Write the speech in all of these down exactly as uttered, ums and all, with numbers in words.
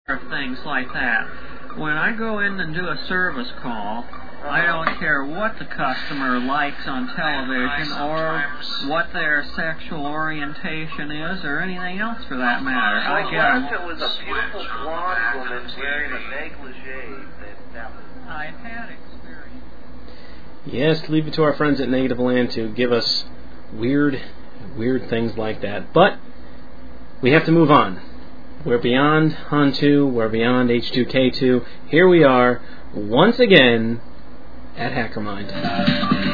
things like that. When I go in and do a service call, I don't care what the customer likes on television or what their sexual orientation is or anything else for that matter. I get it was a beautiful blonde woman wearing a negligee. I've had experience. Yes, leave it to our friends at Negative Land to give us weird, weird things like that. But we have to move on. We're beyond Han two, we're beyond H two K two. Here we are, once again, at HackerMind.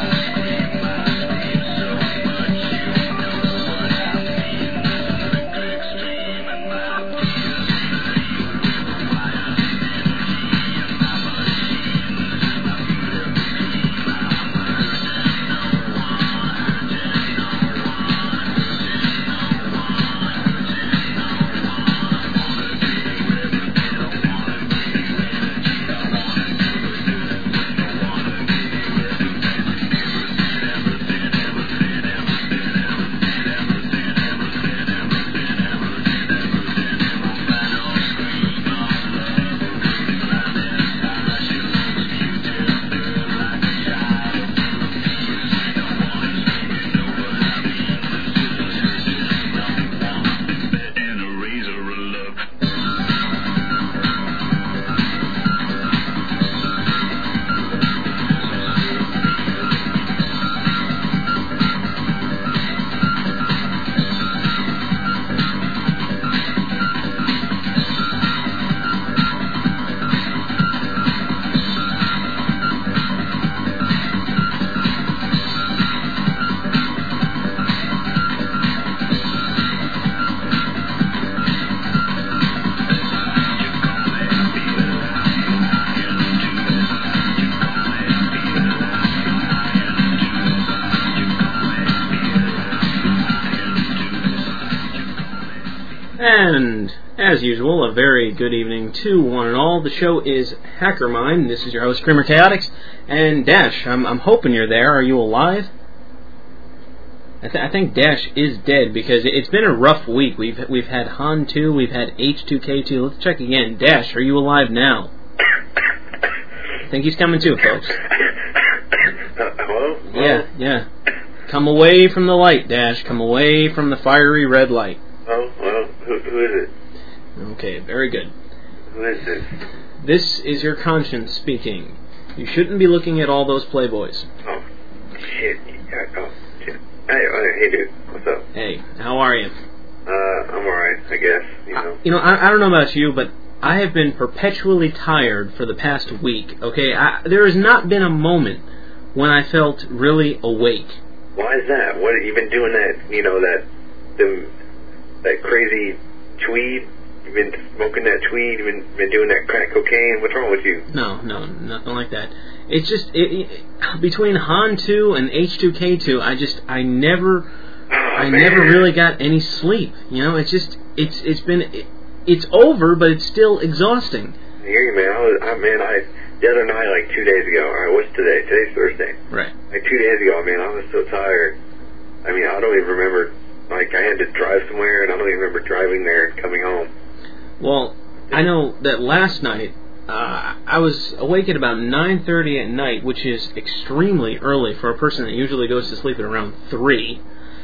And, as usual, a very good evening to one and all. The show is HackerMind. This is your host, Kramer Chaotix. And Dash, I'm, I'm hoping you're there. Are you alive? I, th- I think Dash is dead because it's been a rough week. We've we've had Han two, we've had H two K two. Let's check again. Dash, are you alive now? I think he's coming too, folks. Hello? Yeah, yeah. Come away from the light, Dash. Come away from the fiery red light. Oh, well, who, who is it? Okay, very good. Who is this? This is your conscience speaking. You shouldn't be looking at all those Playboys. Oh, shit. Yeah, oh, shit. Hey, hey, dude. What's up? Hey, how are you? Uh, I'm alright, I guess, you know. I, you know, I, I don't know about you, but I have been perpetually tired for the past week, okay? I, there has not been a moment when I felt really awake. Why is that? What, have you been doing that, you know, that, the, that crazy tweed? You've been smoking that tweed? You've been, been doing that crack cocaine? What's wrong with you? No, no, nothing like that. It's just, it, it, between Han two and H two K two, I just, I never, oh, I man. never really got any sleep. You know, it's just, it's it's been, it, it's over, but it's still exhausting. I hear you, man. I was, I, man, I, the other night, like two days ago, all right, what's today? Today's Thursday. Right. Like two days ago, man, I was so tired. I mean, I don't even remember, like, I had to drive somewhere, and I don't even remember driving there and coming home. Well, I know that last night, uh, I was awake at about nine thirty at night, which is extremely early for a person that usually goes to sleep at around three.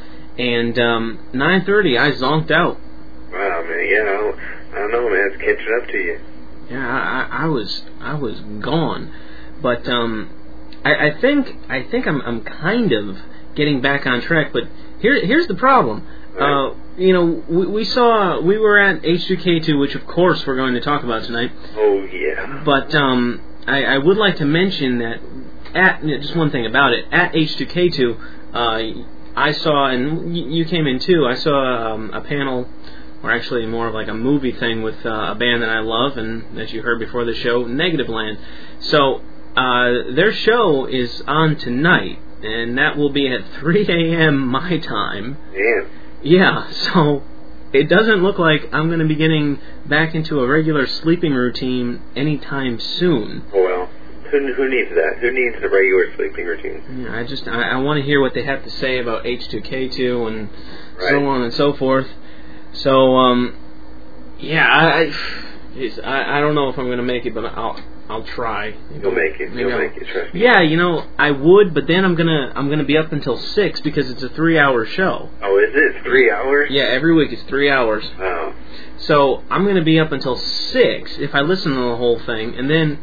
And um, nine thirty, I zonked out. Wow, man, yeah, I don't, I don't know, man, it's catching up to you. Yeah, I, I was I was gone. But um, I, I think I think I'm I'm kind of getting back on track. But here here's the problem. Uh, you know, we, we saw, we were at H two K two, which of course we're going to talk about tonight. Oh, yeah. But um, I, I would like to mention that, at just one thing about it, at H two K two, uh, I saw, and you came in too, I saw um, a panel, or actually more of like a movie thing with uh, a band that I love, and as you heard before the show, Negative Land. So, uh, their show is on tonight, and that will be at three a.m. my time. Damn. Yeah, so it doesn't look like I'm going to be getting back into a regular sleeping routine anytime soon. Oh, well, who, who needs that? Who needs a regular sleeping routine? Yeah, I just, I, I want to hear what they have to say about H two K two and right. so on and so forth. So, um, yeah, I, It's, I I don't know if I'm going to make it, but I'll I'll try. Maybe, You'll make it. You'll I'll, make it. Trust me. Yeah, you know, I would, but then I'm gonna I'm gonna be up until six because it's a three-hour show. Oh, is it? It's three hours? Yeah, every week it's three hours. Oh. So I'm gonna be up until six if I listen to the whole thing, and then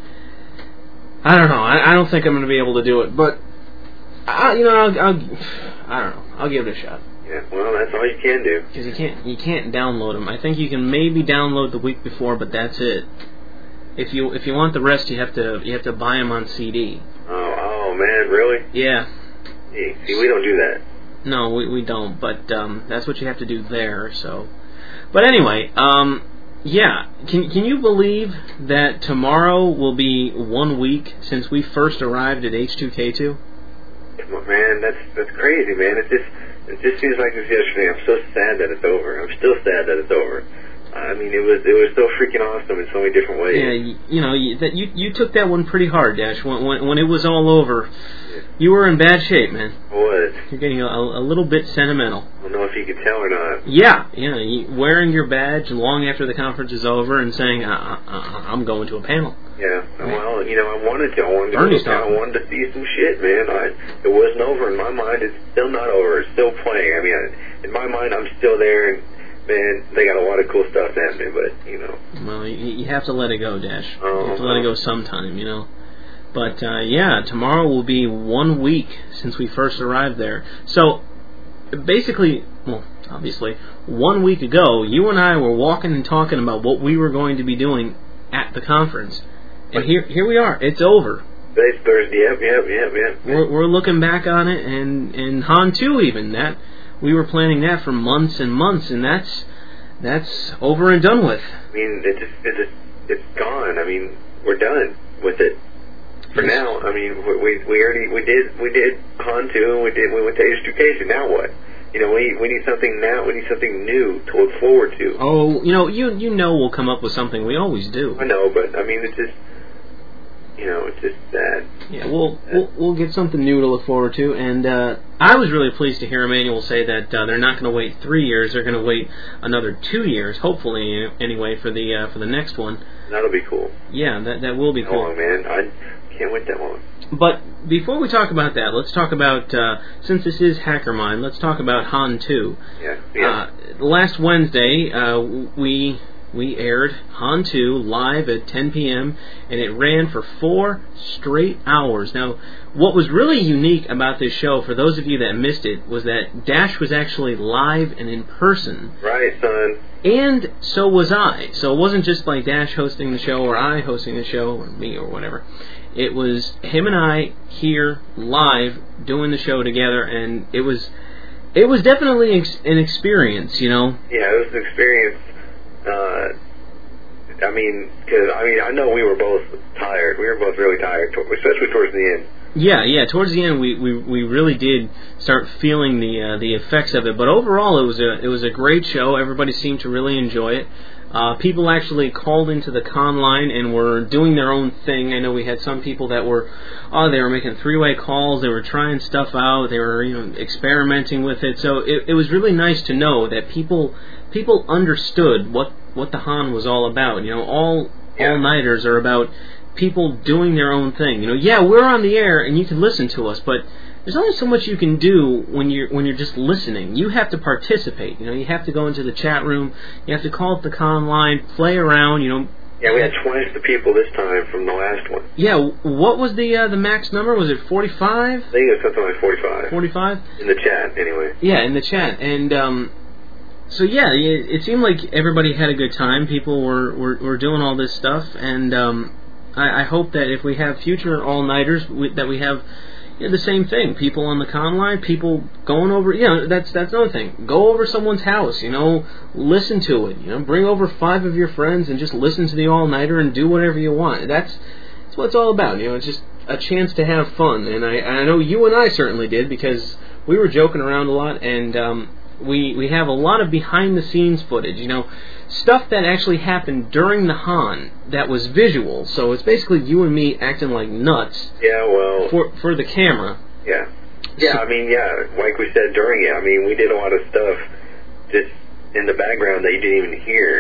I don't know. I, I don't think I'm gonna be able to do it, but I, you know, I'll, I'll I don't know. I'll give it a shot. Yeah, well, that's all you can do. Because you can't you can't download them. I think you can maybe download the week before, but that's it. If you if you want the rest, you have to you have to buy them on C D. Oh, oh man, really? Yeah. Hey, see, we don't do that. No, we we don't. But um, that's what you have to do there. So, but anyway, um, yeah. Can can you believe that tomorrow will be one week since we first arrived at H two K two? Man, that's that's crazy, man. It just it just seems like it was yesterday. I'm so sad that it's over. I'm still sad that it's over. I mean, it was it was so freaking awesome in so many different ways. Yeah, you, you know, you, that you you took that one pretty hard, Dash. When when, when it was all over, yeah. You were in bad shape, man. I was. You're getting a, a little bit sentimental. I don't know if you could tell or not. Yeah, yeah. You, wearing your badge long after the conference is over and saying, uh, uh, "I'm going to a panel." Yeah. Well, you know, I wanted to. I wanted to. Bernie's go, I wanted to see some shit, man. I, it wasn't over in my mind. It's still not over. It's still playing. I mean, I, in my mind, I'm still there and. Man, they got a lot of cool stuff happening, but, you know. Well, you, you have to let it go, Dash. Oh, you have to let it go sometime, you know. But, uh, yeah, tomorrow will be one week since we first arrived there. So, basically, well, obviously, one week ago, you and I were walking and talking about what we were going to be doing at the conference. And here here we are. It's over. Today's Thursday. Yep, yep, yep, yep. We're, we're looking back on it, and, and Han two even, that... We were planning that for months and months, and that's that's over and done with. I mean, it just, it just, it's gone. I mean, we're done with it for yes. now. I mean, we we already we did we did Han two, and we did we went to H two K. So now what? You know, we we need something now. We need something new to look forward to. Oh, you know, you you know, we'll come up with something. We always do. I know, but I mean, it's just. You know, it's just sad. Yeah, we'll, we'll we'll get something new to look forward to, and uh, I was really pleased to hear Emmanuel say that uh, they're not going to wait three years; they're going to wait another two years, hopefully, anyway, for the uh, for the next one. That'll be cool. Yeah, that that will be cool. Oh man, I can't wait that long. But before we talk about that, let's talk about uh, since this is Hacker Mind, let's talk about Han two. Yeah. Yeah. Uh, last Wednesday, uh, we. We aired Han two live at ten p.m. and it ran for four straight hours. Now, what was really unique about this show, for those of you that missed it, was that Dash was actually live and in person. Right, son. And so was I. So it wasn't just like Dash hosting the show or I hosting the show or me or whatever. It was him and I here live doing the show together, and it was it was definitely an experience, you know. Yeah, it was an experience. Uh, I mean, because I mean, I know we were both tired. We were both really tired, especially towards the end. Yeah, yeah. Towards the end, we, we, we really did start feeling the uh, the effects of it. But overall, it was a it was a great show. Everybody seemed to really enjoy it. Uh, people actually called into the con line and were doing their own thing. I know we had some people that were, oh, they were making three-way calls. They were trying stuff out. They were, you know, experimenting with it. So it, it was really nice to know that people people understood what, what the Han was all about. You know, all yeah. all-nighters are about people doing their own thing. You know, yeah, we're on the air and you can listen to us, but there's only so much you can do when you're when you're just listening. You have to participate. You know, you have to go into the chat room. You have to call up the con line, play around. You know. Yeah, we had twice the people this time from the last one. Yeah, what was the uh, the max number? Was it forty-five? I think it was something like forty-five. forty-five? In the chat, anyway. Yeah, in the chat, and um, so yeah, it, it seemed like everybody had a good time. People were were, were doing all this stuff, and um, I, I hope that if we have future all-nighters, we, that we have. Yeah, the same thing. People on the con line, people going over, you know, that's that's another thing. Go over someone's house, you know, listen to it. You know, bring over five of your friends and just listen to the all-nighter and do whatever you want. That's, that's what it's all about. You know, it's just a chance to have fun. And I, I know you and I certainly did, because we were joking around a lot, and um, we we have a lot of behind-the-scenes footage, you know, stuff that actually happened during the Han that was visual. So it's basically you and me acting like nuts. Yeah, well. For for the camera. Yeah. Yeah, so, I mean, yeah, like we said during it, I mean, we did a lot of stuff just in the background that you didn't even hear.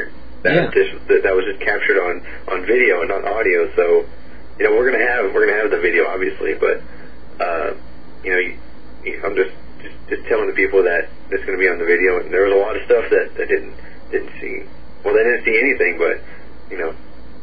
that Yeah. just that, that was just captured on, on video and not audio. So, you know, we're gonna have we're gonna have the video obviously, but uh, you know, you, you, I'm just, just just telling the people that it's gonna be on the video. And there was a lot of stuff that I didn't didn't see. Well, they didn't see anything, but you know.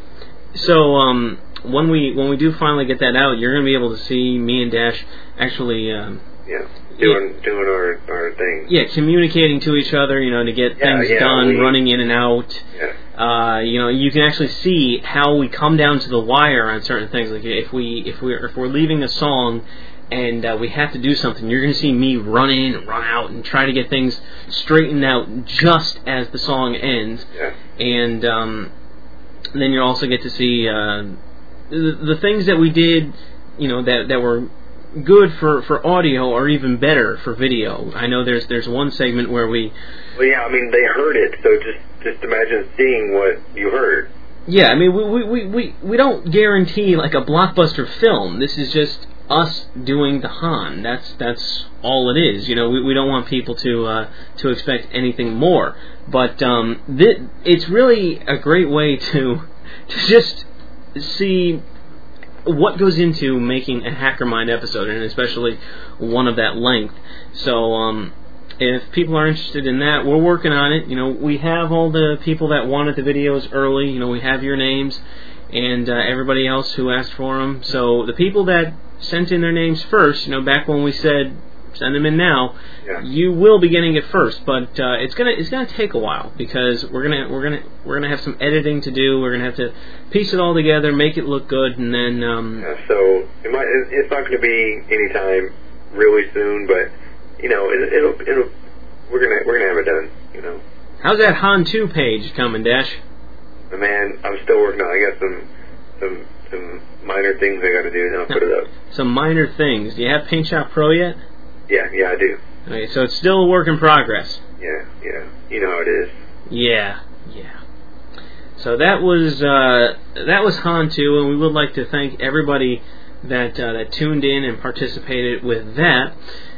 So um, when we when we do finally get that out, you're going to be able to see me and Dash actually. Um, Yeah, doing yeah. doing our, our thing. Yeah, communicating to each other, you know, to get yeah, things yeah, done, we, running in and out. Yeah. Uh, you know, you can actually see how we come down to the wire on certain things. Like if we if we if we're leaving a song and uh, we have to do something, you're going to see me run in, and run out, and try to get things straightened out just as the song ends. Yeah. And um, then you also get to see uh, the, the things that we did, you know, that that were good for, for audio or even better for video. I know there's there's one segment where we... Well, yeah, I mean, they heard it, so just, just imagine seeing what you heard. Yeah, I mean, we, we, we, we don't guarantee like a blockbuster film. This is just us doing the Han. That's that's all it is. You know, we, we don't want people to uh, to expect anything more. But um, th- it's really a great way to to just see what goes into making a HackerMind episode, and especially one of that length. So, um, if people are interested in that, we're working on it. You know, we have all the people that wanted the videos early. You know, we have your names and uh, everybody else who asked for them. So, the people that sent in their names first, you know, back when we said send them in now, yeah. you will be getting it first, but uh, it's gonna it's gonna take a while because we're gonna we're gonna we're gonna have some editing to do. We're gonna have to piece it all together, make it look good, and then. Um, yeah, so it might it's not going to be anytime really soon, but you know it, it'll it'll we're gonna we're gonna have it done. You know. How's that Han two page coming, Dash? Man, I'm still working on. I got some some some minor things I got to do, and I'll put it up. Some minor things. Do you have PaintShop Pro yet? Yeah, yeah, I do. Okay, so it's still a work in progress. Yeah, yeah. You know how it is. Yeah, yeah. So that was uh, that was Han two, and we would like to thank everybody that uh, that tuned in and participated with that.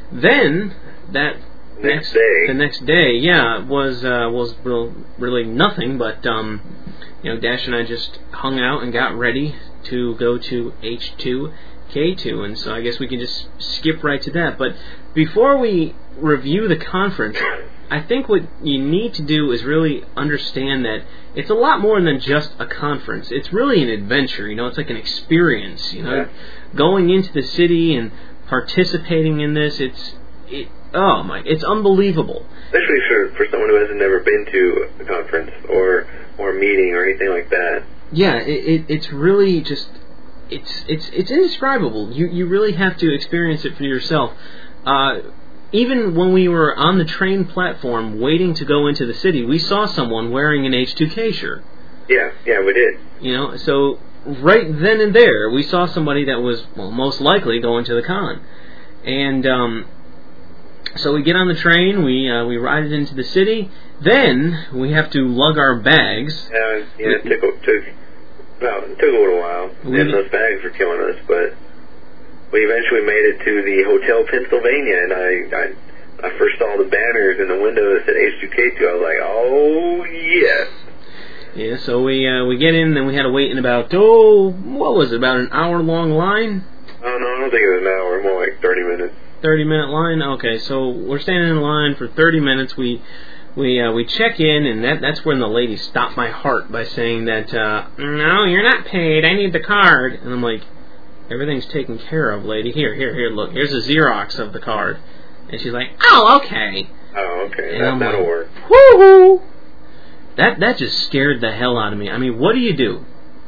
Then that next, next day, the next day, yeah, was uh, was real, really nothing, but um, you know, Dash and I just hung out and got ready to go to H two K two, and so I guess we can just skip right to that. But before we review the conference, I think what you need to do is really understand that it's a lot more than just a conference. It's really an adventure, you know, it's like an experience, you know, yeah. going into the city and participating in this, it's, it, oh my, it's unbelievable. Especially for, for someone who hasn't never been to a conference or, or a meeting or anything like that. Yeah, it, it, it's really just... It's it's it's indescribable. You you really have to experience it for yourself. Uh, even when we were on the train platform waiting to go into the city, we saw someone wearing an H two K shirt. Yeah, yeah, we did. You know, so right then and there, we saw somebody that was, well, most likely going to the con. And um, so we get on the train, we uh, we ride it into the city. Then we have to lug our bags. Yeah, yeah, it took took. Well, it took a little while, we, and those bags were killing us, but we eventually made it to the Hotel Pennsylvania, and I, I, I first saw the banners in the window that said H two K two. I was like, oh, yes. Yeah, so we uh, we get in, and we had to wait in about, oh, what was it, about an hour-long line? Oh, no, I don't think it was an hour, more like thirty minutes. thirty-minute line? Okay, so we're standing in line for thirty minutes. We... We uh, we check in, and that that's when the lady stopped my heart by saying that, uh, no, you're not paid, I need the card. And I'm like, everything's taken care of, lady. Here, here, here, look, here's a Xerox of the card. And she's like, oh, okay. Oh, okay, and that, I'm that'll like, work. Woo-hoo! That, that just scared the hell out of me. I mean, what do you do?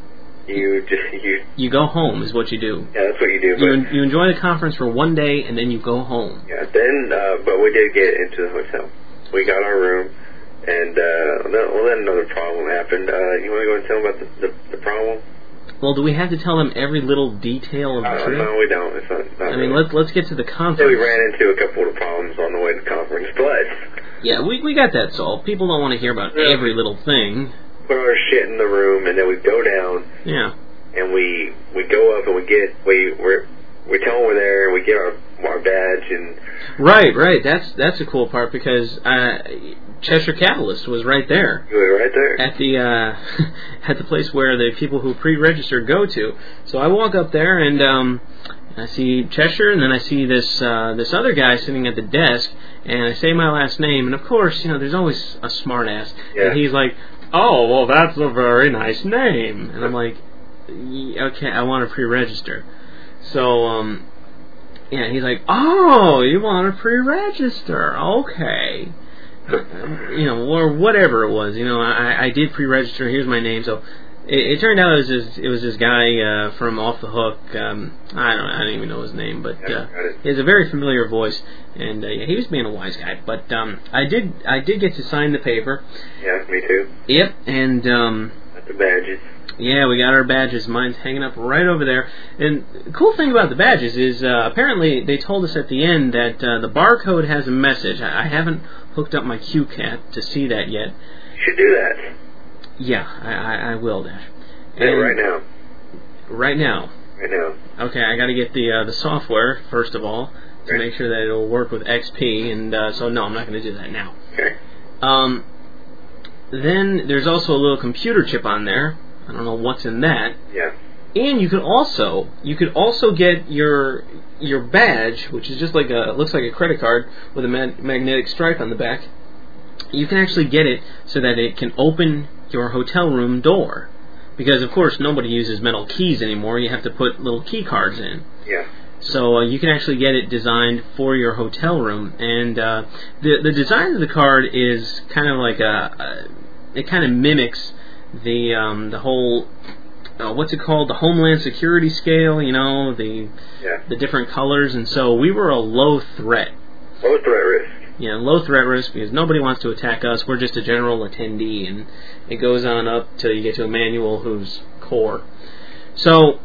You just, you... You go home is what you do. Yeah, that's what you do. You, en- you enjoy the conference for one day, and then you go home. Yeah, then, uh, but we did get into the hotel. We got our room, and uh, then, well, then another problem happened. Uh, you want to go and tell them about the, the, the problem? Well, do we have to tell them every little detail of the Uh, trip? no, we don't. It's not, not I mean, really. let's let's get to the conference. Yeah, we ran into a couple of problems on the way to the conference, but... Yeah, we we got that solved. People don't want to hear about Yeah. every little thing. Put our shit in the room, and then we go down, Yeah. and we we go up, and we get... We, we're, we tell them we're there, and we get our, our badge, and... Right, right. That's that's a cool part because uh, Cheshire Catalyst was right there. You were right there. At the uh, at the place where the people who pre-registered go to. So I walk up there and um, I see Cheshire, and then I see this uh, this other guy sitting at the desk, and I say my last name, and of course, you know, there's always a smart ass, Yeah. and he's like, "Oh, well, that's a very nice name," and I'm like, "Okay, I want to pre-register." So um, yeah, he's like, "Oh, you want to pre-register? Okay." You know, or whatever it was. You know, I, I did pre-register. Here's my name. So it, it turned out it was this, it was this guy uh, from Off the Hook. Um, I don't I don't even know his name, but uh, he has a very familiar voice, and uh, yeah, he was being a wise guy. But um, I did I did get to sign the paper. Yeah, me too. Yep, and um, Got the badges. yeah, we got our badges. Mine's hanging up right over there. And the cool thing about the badges is uh, apparently they told us at the end that uh, the barcode has a message. I, I haven't hooked up my Q CAT to see that yet. You should do that. Yeah, I, I, I will, Dash. Yeah, right now. Right now. Right now. Okay, I got to get the uh, the software first of all to Right. make sure that it'll work with X P, and uh, so no, I'm not going to do that now. Okay. Um, then there's also a little computer chip on there. I don't know what's in that. Yeah. And you could also you could also get your your badge, which is just like a looks like a credit card with a mag- magnetic stripe on the back. You can actually get it so that it can open your hotel room door, because of course nobody uses metal keys anymore. You have to put little key cards in. Yeah. So uh, you can actually get it designed for your hotel room, and uh, the the design of the card is kind of like a, a it kind of mimics the um, the whole uh, what's it called the Homeland Security scale, you know, the Yeah. the different colors, and so we were a low threat. Low threat risk. Yeah, low threat risk, because nobody wants to attack us. We're just a general attendee, and it goes on up till you get to Emmanuel, who's core. So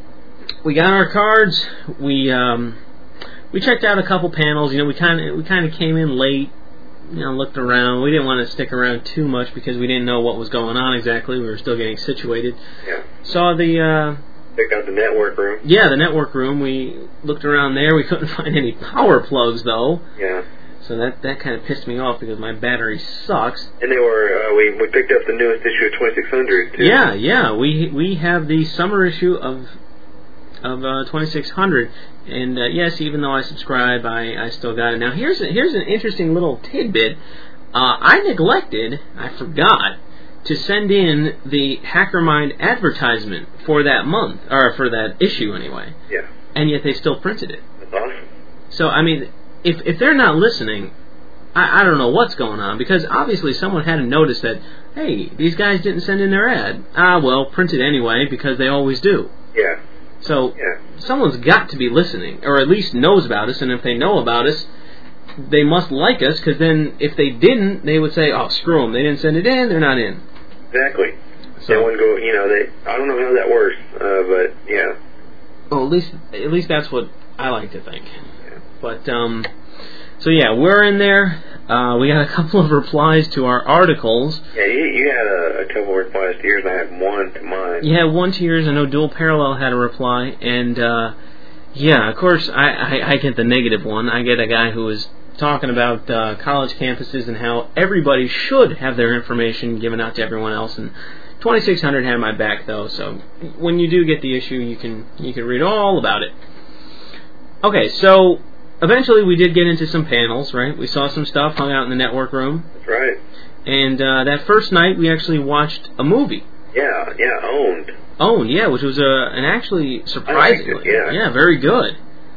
we got our cards. We um, we checked out a couple panels. You know, we kind of we kind of came in late. You know, looked around. We didn't want to stick around too much because we didn't know what was going on exactly. We were still getting situated. Yeah. Saw the uh, Checked out the network room. yeah the network room. We looked around there. We couldn't find any power plugs though. Yeah. So that that kind of pissed me off because my battery sucks. And they were, uh, we, we picked up the newest issue of twenty-six hundred, too. Yeah, yeah. We we have the summer issue of of uh, twenty-six hundred, and uh, yes, even though I subscribe, I, I still got it. Now here's a, here's an interesting little tidbit. Uh, I neglected, I forgot to send in the HackerMind advertisement for that month, or for that issue anyway. Yeah. And yet they still printed it. That's awesome. So I mean, if if they're not listening, I, I don't know what's going on, because obviously someone hadn't noticed that, hey, these guys didn't send in their ad. Ah, well, print it anyway, because they always do. Yeah. So Yeah. someone's got to be listening, or at least knows about us, and if they know about us, they must like us, because then if they didn't, they would say, oh, screw them, they didn't send it in, they're not in. Exactly. So, They wouldn't go, you know, they, I don't know how that works, uh, but, yeah. well, at least, at least that's what I like to think. But, um, so yeah, we're in there. Uh, we got a couple of replies to our articles. Yeah, you, you had a, a couple of replies to yours, and I had one to mine. You had one to yours, I know Dual Parallel had a reply, and, uh, yeah, of course, I, I, I get the negative one. I get a guy who is talking about uh, college campuses and how everybody should have their information given out to everyone else, and twenty-six hundred had my back, though, so when you do get the issue, you can you can read all about it. Okay, so eventually we did get into some panels, right? We saw some stuff hung out in the network room. That's right. And uh, that first night we actually watched a movie. Yeah, yeah, owned. Own, yeah, which was a, an actually surprisingly, I liked it, yeah. yeah, very good.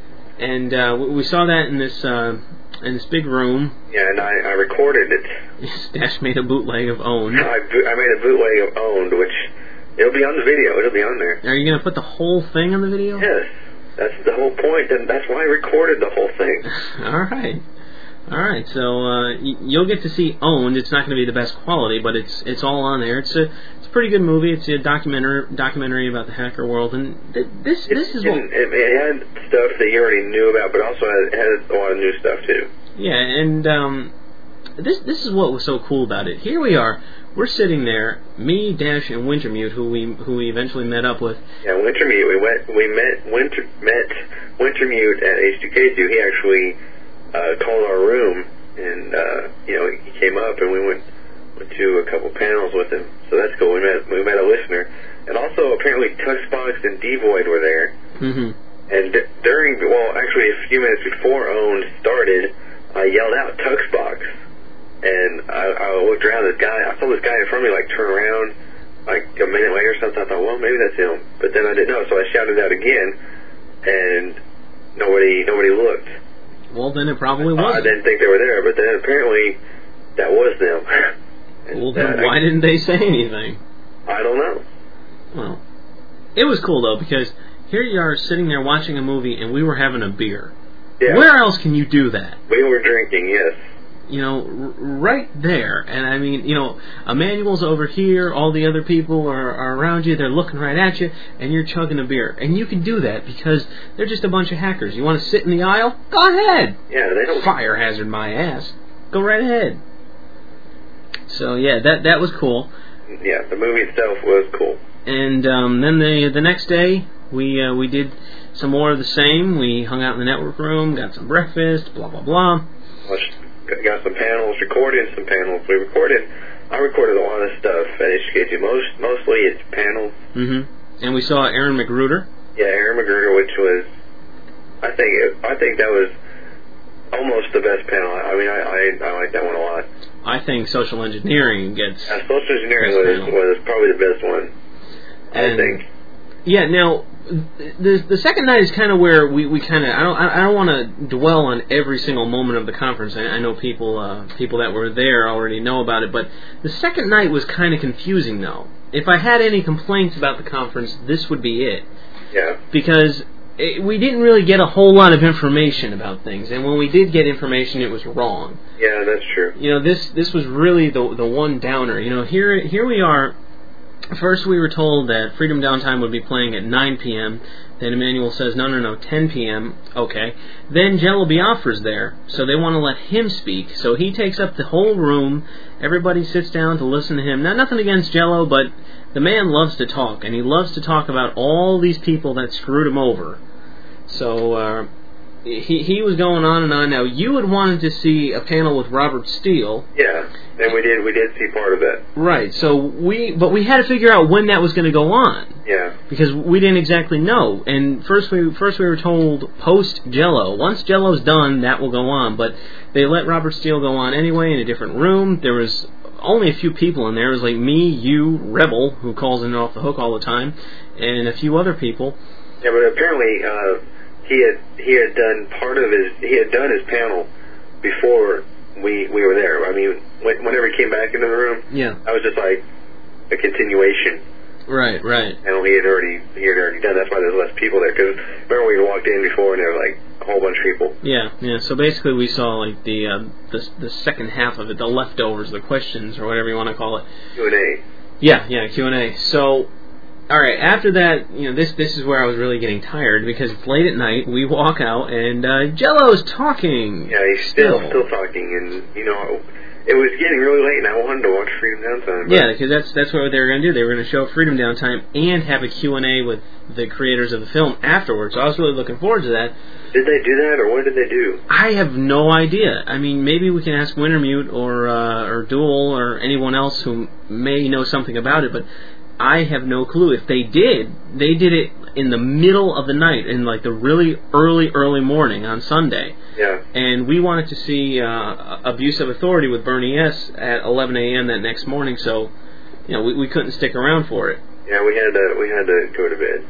And uh, we we saw that in this uh, in this big room. Yeah, and I, I recorded it. Stash made a bootleg of Own. I, bo- I made a bootleg of Owned, which, it'll be on the video, it'll be on there. Are you going to put the whole thing on the video? Yes, that's the whole point, and that's why I recorded the whole thing. All right. All right, so uh, y- you'll get to see Owned. It's not going to be the best quality, but it's it's all on there. It's a it's a pretty good movie. It's a documentary documentary about the hacker world, and th- this It, this is it, what it, it had stuff that you already knew about, but also had, had a lot of new stuff too. yeah, and um, this this is what was so cool about it. Here we are. We're sitting there, me, Dash, and Wintermute, who we who we eventually met up with. Yeah, Wintermute. We went. We met Winter met Wintermute at H two K two. He actually uh, called our room and uh, you know, he came up, and we went went to a couple panels with him. So that's cool. We met we met a listener, and also apparently Tuxbox and Devoid were there. Mm-hmm. And d- during, well, actually a few minutes before Owned started, I yelled out Tuxbox, and I, I looked around. This guy, I saw this guy in front of me like turn around, like a minute later or something. I thought, well, maybe that's him, but then I didn't know, so I shouted out again, and nobody nobody looked. Well, then it probably I wasn't. didn't think they were there, but then apparently that was them. And, well, then uh, why didn't they say anything? I don't know. Well, it was cool, though, because here you are sitting there watching a movie, and we were having a beer. Yeah. Where else can you do that? We were drinking, yes. You know, r- right there. And, I mean, you know, Emmanuel's over here, all the other people are, are around you, they're looking right at you, and you're chugging a beer. And you can do that because they're just a bunch of hackers. You want to sit in the aisle? Go ahead. Yeah, they don't... Fire hazard my ass. Go right ahead. So, yeah, that that was cool. Yeah, the movie itself was cool. And um, then the the next day, we uh, we did some more of the same. We hung out in the network room, got some breakfast, blah, blah, blah. Got some panels, recorded some panels. We recorded, I recorded a lot of stuff at H K two. Most, mostly it's panels. Mm-hmm. And we saw Aaron McGruder. Yeah, Aaron McGruder, which was, I think it, I think that was almost the best panel. I mean, I, I, I like that one a lot. I think social engineering gets... Yeah, social engineering was, was probably the best one, and, I think. Yeah, now, the the second night is kind of where we, we kind of... I don't I don't want to dwell on every single moment of the conference. I, I know people uh, people that were there already know about it, but the second night was kind of confusing, though. If I had any complaints about the conference, this would be it. Yeah. Because it, we didn't really get a whole lot of information about things, and when we did get information, it was wrong. Yeah, that's true. You know, this this was really the the one downer. You know, here here we are. First, we were told that Freedom Downtime would be playing at nine p.m. Then Emmanuel says, no, no, no, ten p.m. Okay. Then Jello Biafra's there, so they want to let him speak. So he takes up the whole room. Everybody sits down to listen to him. Now, nothing against Jello, but the man loves to talk, and he loves to talk about all these people that screwed him over. So uh, he he was going on and on. Now, you had wanted to see a panel with Robert Steele. Yeah, and we did we did see part of that. Right. So we, but we had to figure out when that was going to go on. Yeah. Because we didn't exactly know. And first we first we were told post Jello. Once Jello's done, that will go on. But they let Robert Steele go on anyway in a different room. There was only a few people in there. It was like me, you, Rebel, who calls in off the hook all the time, and a few other people. Yeah, but apparently uh, he had he had done part of his he had done his panel before we we were there. I mean, whenever he came back into the room, yeah, I was just like a continuation. Right, right. And he had already he had already done. That's why there's less people there. Because remember we walked in before and there were like a whole bunch of people. Yeah, yeah. So basically, we saw like the uh, the the second half of it, the leftovers, the questions, or whatever you want to call it. Q and A. Yeah, yeah, Q and A. So, all right. After that, you know, this this is where I was really getting tired because it's late at night. We walk out and uh, Jello's talking. Yeah, he's still still, still talking, and you know. It was getting really late, and I wanted to watch Freedom Downtime. Yeah, because that's that's what they were going to do. They were going to show Freedom Downtime and have a Q and A with the creators of the film afterwards. So I was really looking forward to that. Did they do that, or what did they do? I have no idea. I mean, maybe we can ask Wintermute or uh, or Duel or anyone else who may know something about it, but I have no clue. If they did, they did it in the middle of the night, in like the really early, early morning on Sunday. Yeah. And we wanted to see uh, Abuse of Authority with Bernie S. at eleven a.m. that next morning, so you know we, we couldn't stick around for it. Yeah, we had to we had to go to bed.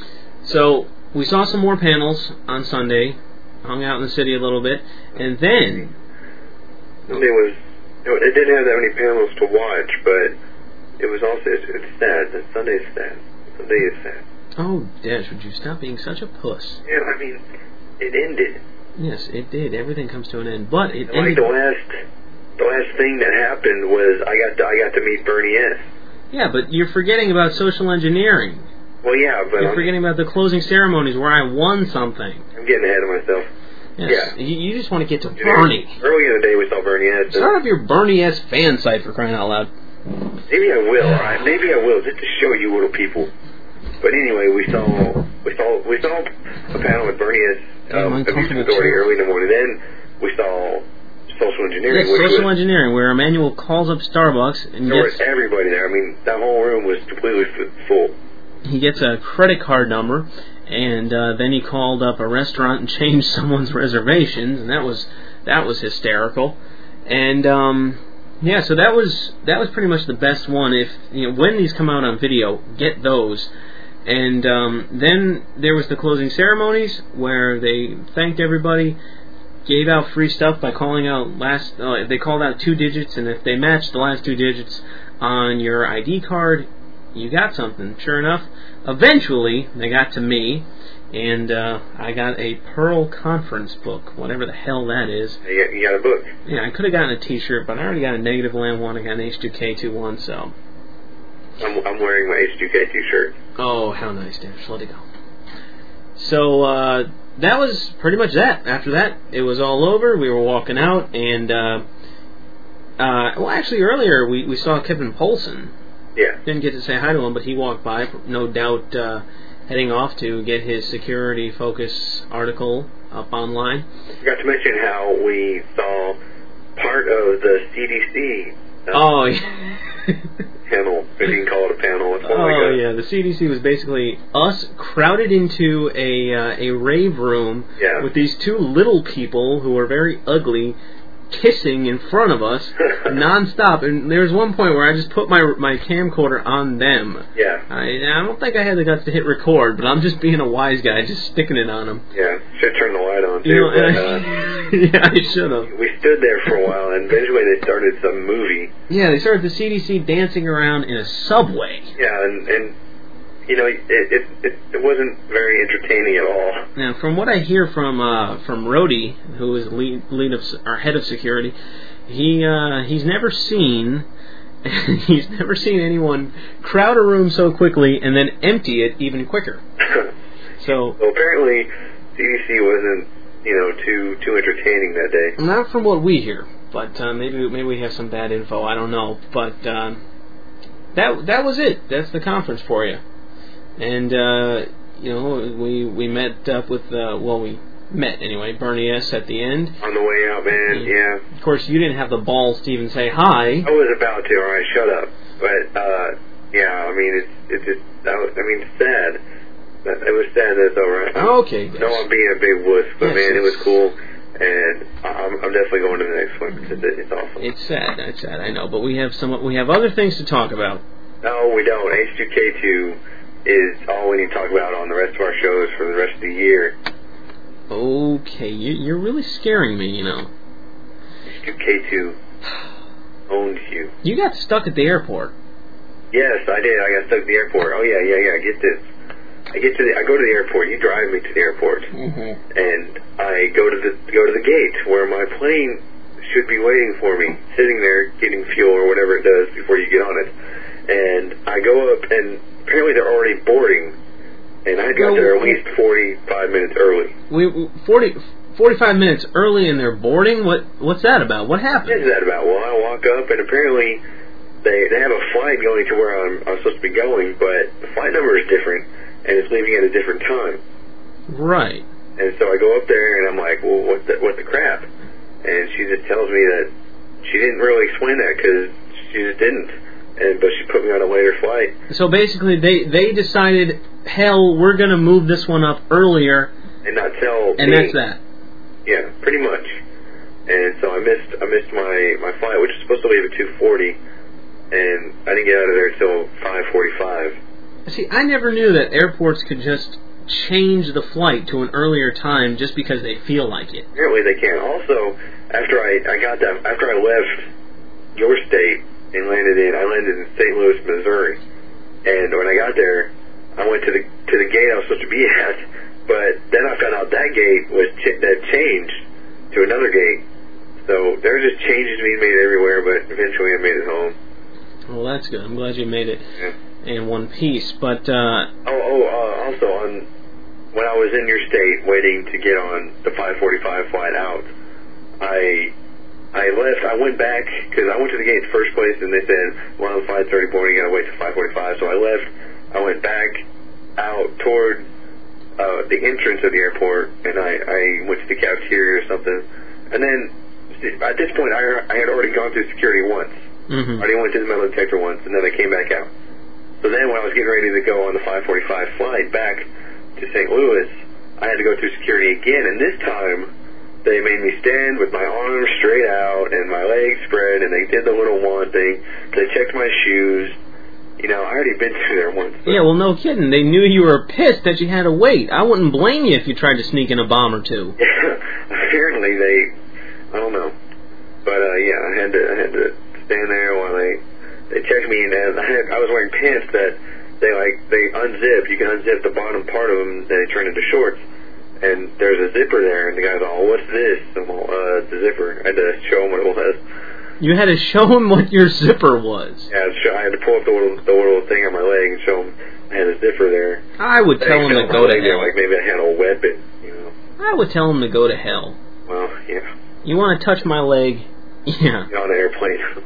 So we saw some more panels on Sunday, hung out in the city a little bit, and then Sunday was it didn't have that many panels to watch, but it was also it's, it's sad. That Sunday's sad. Sunday is sad. Oh, Dash, would you stop being such a puss? Yeah, I mean, it ended. Yes, it did. Everything comes to an end, but it like ended. the last, the last thing that happened was I got to, I got to meet Bernie S. Yeah, but you're forgetting about social engineering. Well, yeah, but you're I'm, forgetting about the closing ceremonies where I won something. I'm getting ahead of myself. Yes, yeah, you, you just want to get to you Bernie. Know, early in the day, we saw Bernie S. Start up your Bernie S. fan site for crying out loud. Maybe I will. All right, maybe I will, just to show you little people. But anyway, we saw we saw we saw a panel with Bernie S. Um, Abuse of Authority early in the morning. Then we saw social engineering. Yes, which social was, engineering, where Emmanuel calls up Starbucks and there gets was everybody there. I mean, that whole room was completely f- full. he gets a credit card number, and uh, then he called up a restaurant and changed someone's reservations, and that was that was hysterical. And um, yeah, so that was that was pretty much the best one. If you know when these come out on video, get those. And um, then there was the closing ceremonies where they thanked everybody, gave out free stuff by calling out last. Uh, they called out two digits, and if they matched the last two digits on your I D card, you got something. Sure enough, eventually they got to me, and uh, I got a Pearl conference book, whatever the hell that is. You got, you got a book. Yeah, I could have gotten a T-shirt, but I already got a Negative Land one. I got an H two K two one, so. I'm, I'm wearing my H two K two shirt. Oh, how nice, Dash. Let it go. So, uh, that was pretty much that. After that, it was all over. We were walking out, and, uh, uh, well, actually, earlier we, we saw Kevin Poulsen. Yeah. Didn't get to say hi to him, but he walked by, no doubt, uh, heading off to get his security focus article up online. I forgot to mention how we saw part of the C D C. Uh, Oh, yeah. panel, if you can call it a panel. It's Oh, like a, yeah, the C D C was basically us crowded into a uh, a rave room Yeah. with these two little people who were very ugly kissing in front of us nonstop. And there was one point where I just put my my camcorder on them. Yeah. I, I don't think I had the guts to hit record, but I'm just being a wise guy, just sticking it on them. Yeah. Should turn the light on, too. You know, but, and uh, I, yeah, I should have. we stood there for a while, and eventually they started some movie. Yeah, they started the C D C dancing around in a subway. Yeah, and, and you know, it, it it it wasn't very entertaining at all. Now, from what I hear from uh, from Rhodey, who is lead, lead of our head of security, he uh, he's never seen he's never seen anyone crowd a room so quickly and then empty it even quicker. So, well, apparently, C D C wasn't you know too too entertaining that day. not from what we hear, but uh, maybe maybe we have some bad info. I don't know, but uh, that that was it. That's the conference for you. And, uh, you know, we we met up with, uh, well, we met anyway, Bernie S. at the end. On the way out, man, Mm-hmm. yeah. Of course, you didn't have the balls to even say hi. I was about to, all right, shut up. But, uh, yeah, I mean, it's, it's just, that was, I mean, it's sad. It was sad that it's over. Oh, okay. No, I'm being a big wuss, but, Yes, man, it was it's- cool. And I'm, I'm definitely going to the next one because it, it's awesome. It's sad, it's sad, I know, but we have some, we have other things to talk about. No, we don't. H two K two is all we need to talk about on the rest of our shows for the rest of the year. Okay, you, you're really scaring me, you know. H two K two owns you. You got stuck at the airport. Yes, I did. I got stuck at the airport. Oh yeah, yeah, yeah. Get this. I get to the. I go to the airport. You drive me to the airport, Mm-hmm. and I go to the go to the gate where my plane should be waiting for me, sitting there getting fuel or whatever it does before you get on it. And I go up, and apparently they're already boarding, and I got No, there at we- least forty-five minutes early. We, we forty, forty-five minutes early and they're boarding? What What's that about? What What happened? is that about? Well, I walk up, and apparently they they have a flight going to where I'm, I'm supposed to be going, but the flight number is different, and it's leaving at a different time. Right. And so I go up there, and I'm like, well, what the, what the crap? And she just tells me that she didn't really explain that because she just didn't. And but she put me on a later flight. So basically, they, they decided, hell, we're going to move this one up earlier, And not tell and me. that's that. Yeah, pretty much. And so I missed I missed my, my flight, which was supposed to leave at two forty, and I didn't get out of there till five forty-five. See, I never knew that airports could just change the flight to an earlier time just because they feel like it. Apparently they can. Also, after I, I got that, after I left your state and landed in, I landed in Saint Louis, Missouri. And when I got there, I went to the to the gate I was supposed to be at, but then I found out that gate was ch- that changed to another gate. So there were just changes being made everywhere, but eventually I made it home. Well, that's good. I'm glad you made it Yeah. in one piece. But, uh, Oh, oh, uh, also on when I was in your state waiting to get on the five forty-five flight out, I I left. I went back because I went to the gate in the first place, and they said, "Well, the flight's already boarding. You gotta wait till five forty-five." So I left. I went back out toward uh, the entrance of the airport, and I, I went to the cafeteria or something. And then at this point, I, I had already gone through security once. Mm-hmm. I already went to the metal detector once, and then I came back out. So then when I was getting ready to go on the five forty-five flight back to Saint Louis, I had to go through security again, and this time they made me stand with my arms straight out and my legs spread, and they did the little wand thing. They checked my shoes. You know, I already been through there once. So. Yeah, well, no kidding. They knew you were pissed that you had to wait. I wouldn't blame you if you tried to sneak in a bomb or two. Yeah, apparently they, I don't know, but uh, yeah, I had to, I had to stand there while they, they checked me, and I had, I was wearing pants that they like, they unzip. You can unzip the bottom part of them, they turn into shorts, and there's a zipper there, and the guy's all, "What's this?" I'm all, "Uh, it's a zipper." I had to show him what it was. You had to show him what your zipper was. Yeah, I had to pull up the little, the little thing on my leg and show him I had a zipper there. I would tell him to go to hell. Like maybe I had a weapon, you know. I would tell him to go to hell. Well, yeah. You want to touch my leg? Yeah. You're on an airplane.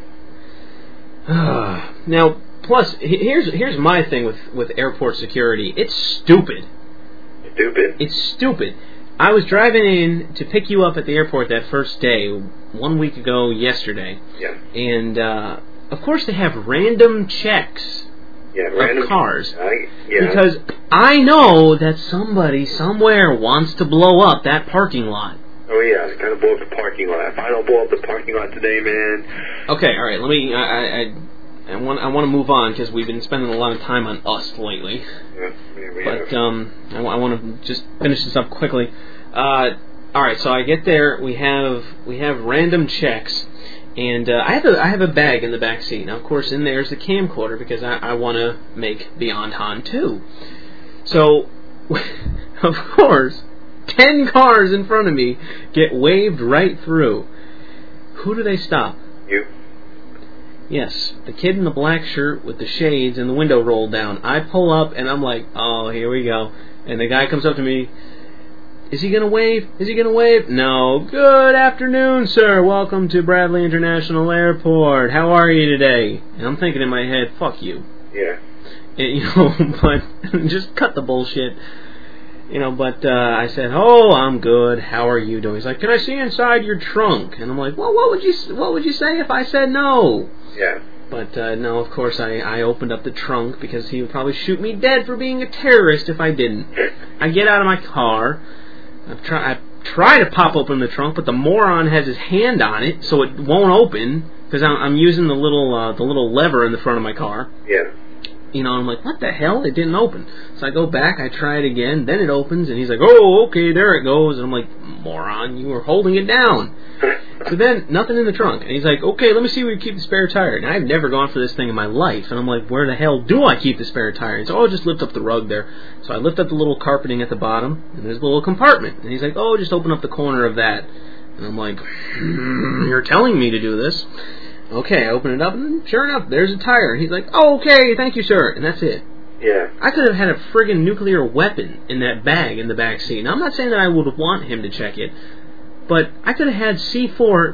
Now, plus, here's here's my thing with, with airport security. It's stupid. Stupid? It's stupid. I was driving in to pick you up at the airport that first day, one week ago yesterday. Yeah. And, uh, of course they have random checks yeah, of random cars. I, yeah. Because I know that somebody somewhere wants to blow up that parking lot. Oh, yeah, it's kind of blow up the parking lot. If I don't blow up the parking lot today, man... Okay, all right, let me... I, I, I want I want to move on because we've been spending a lot of time on us lately. Yeah, yeah, we but have. um, I, I want to just finish this up quickly. Uh, all right, so I get there. We have we have random checks, and uh, I have a I have a bag in the back seat. Now, of course, in there's the camcorder because I, I want to make Beyond Han two. So, of course, ten cars in front of me get waved right through. Who do they stop? You. Yes, the kid in the black shirt with the shades and the window rolled down. I pull up and I'm like, oh, here we go. And the guy comes up to me. Is he going to wave? Is he going to wave? No. Good afternoon, sir. Welcome to Bradley International Airport. How are you today? And I'm thinking in my head, fuck you. Yeah. And, you know, but just cut the bullshit. You know, but uh, I said, oh, I'm good. How are you doing? He's like, can I see inside your trunk? And I'm like, well, what would you what would you say if I said no? Yeah. But uh, no, of course, I, I opened up the trunk because he would probably shoot me dead for being a terrorist if I didn't. I get out of my car. I try, I try to pop open the trunk, but the moron has his hand on it, so it won't open because I'm, I'm using the little uh, the little lever in the front of my car. Yeah. You know, I'm like, what the hell? It didn't open. So I go back, I try it again, then it opens, and he's like, oh, okay, there it goes. And I'm like, moron, you were holding it down. So then, nothing in the trunk. And he's like, okay, let me see where you keep the spare tire. And I've never gone for this thing in my life. And I'm like, where the hell do I keep the spare tire? And he's like, oh, just lift up the rug there. So I lift up the little carpeting at the bottom, and there's a little compartment. And he's like, oh, just open up the corner of that. And I'm like, mm, you're telling me to do this. Okay, I open it up, and sure enough, there's a tire. And he's like, oh, okay, thank you, sir. And that's it. Yeah. I could have had a friggin' nuclear weapon in that bag in the back seat. Now, I'm not saying that I would want him to check it, but I could have had C four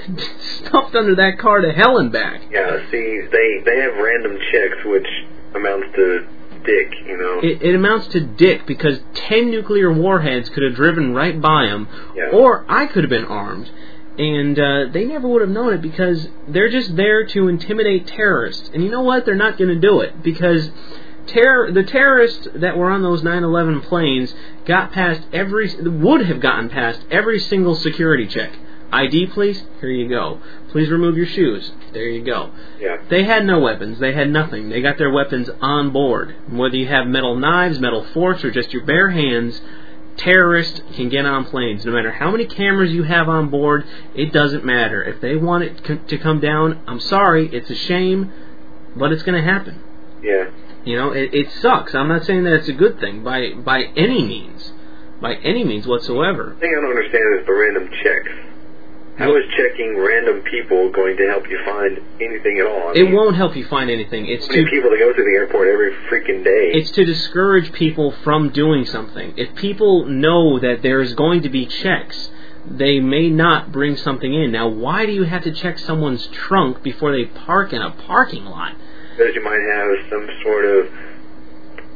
stuffed under that car to hell and back. Yeah, see, they, they have random checks, which amounts to dick, you know. It, it amounts to dick because ten nuclear warheads could have driven right by him, yeah. Or I could have been armed. And uh, they never would have known it because they're just there to intimidate terrorists. And you know what? They're not going to do it because terror, the terrorists that were on those nine eleven planes got past every, would have gotten past every single security check. I D, please? Here you go. Please remove your shoes. There you go. Yeah. They had no weapons. They had nothing. They got their weapons on board. Whether you have metal knives, metal forks, or just your bare hands, terrorists can get on planes. No matter how many cameras you have on board, it doesn't matter. If they want it to come down, I'm sorry, it's a shame, but it's going to happen. Yeah. You know, it, it sucks. I'm not saying that it's a good thing by by any means. By any means whatsoever. The thing I don't understand is the random checks. How is checking random people going to help you find anything at all? I it mean, won't help you find anything. It's so many to, people that go through the airport every freaking day. It's to discourage people from doing something. If people know that there's going to be checks, they may not bring something in. Now, why do you have to check someone's trunk before they park in a parking lot? Because you might have some sort of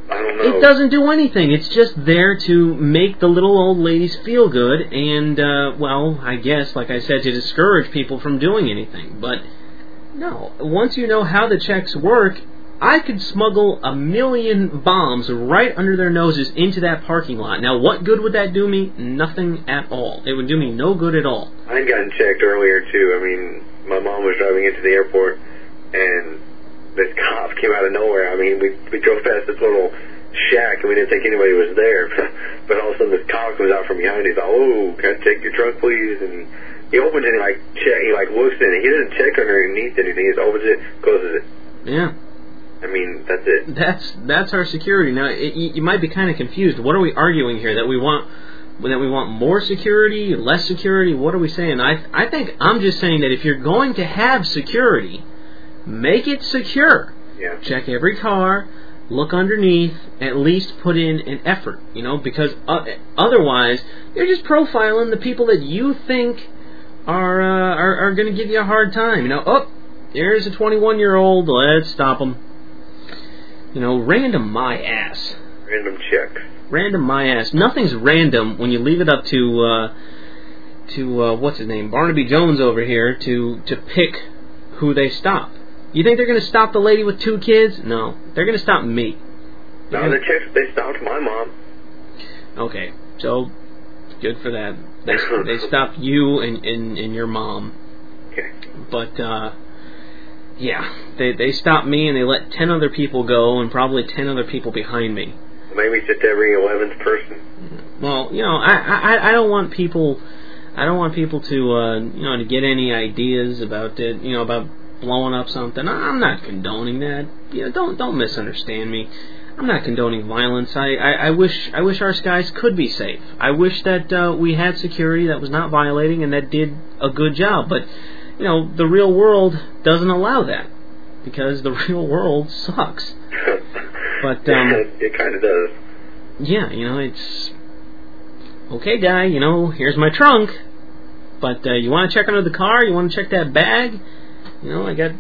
I don't know. It doesn't do anything. It's just there to make the little old ladies feel good and, uh, well, I guess, like I said, to discourage people from doing anything. But, no. Once you know how the checks work, I could smuggle a million bombs right under their noses into that parking lot. Now, what good would that do me? Nothing at all. It would do me no good at all. I had gotten checked earlier, too. I mean, my mom was driving into the airport, and this cop came out of nowhere. I mean, we we drove past this little shack, and we didn't think anybody was there. But all of a sudden, this cop comes out from behind. He's like, "Oh, can I take your trunk, please?" And he opens it, and like check, he like looks in it. He doesn't check underneath anything. He just opens it, closes it. Yeah. I mean, that's it. That's that's our security. Now, it, you, you might be kind of confused. What are we arguing here? That we want that we want more security, less security? What are we saying? I I think I'm just saying that if you're going to have security, make it secure. Yeah. Check every car, look underneath, at least put in an effort, you know, because uh, otherwise you're just profiling the people that you think are uh, are, are going to give you a hard time. You know, oh, there's a twenty-one-year-old, let's stop him. You know, random my ass. Random check. Random my ass. Nothing's random when you leave it up to uh, to uh, what's his name, Barnaby Jones over here, to to pick who they stop. You think they're going to stop the lady with two kids? No, they're going to stop me. No, gonna... the checks, they stopped my mom. Okay, so good for that. They they stopped you and, and and your mom. Okay. But uh, yeah, they they stopped me and they let ten other people go and probably ten other people behind me. Maybe just every eleventh person. Well, you know, I, I I don't want people, I don't want people to uh, you know to get any ideas about it, you know, about blowing up something. I'm not condoning that. You know, don't don't misunderstand me. I'm not condoning violence. I, I, I wish I wish our skies could be safe. I wish that uh, we had security that was not violating and that did a good job. But you know, the real world doesn't allow that because the real world sucks. But um, it kind of does. Yeah, you know, it's okay, guy. You know, here's my trunk. But uh, you want to check under the car? You want to check that bag? You know, I got,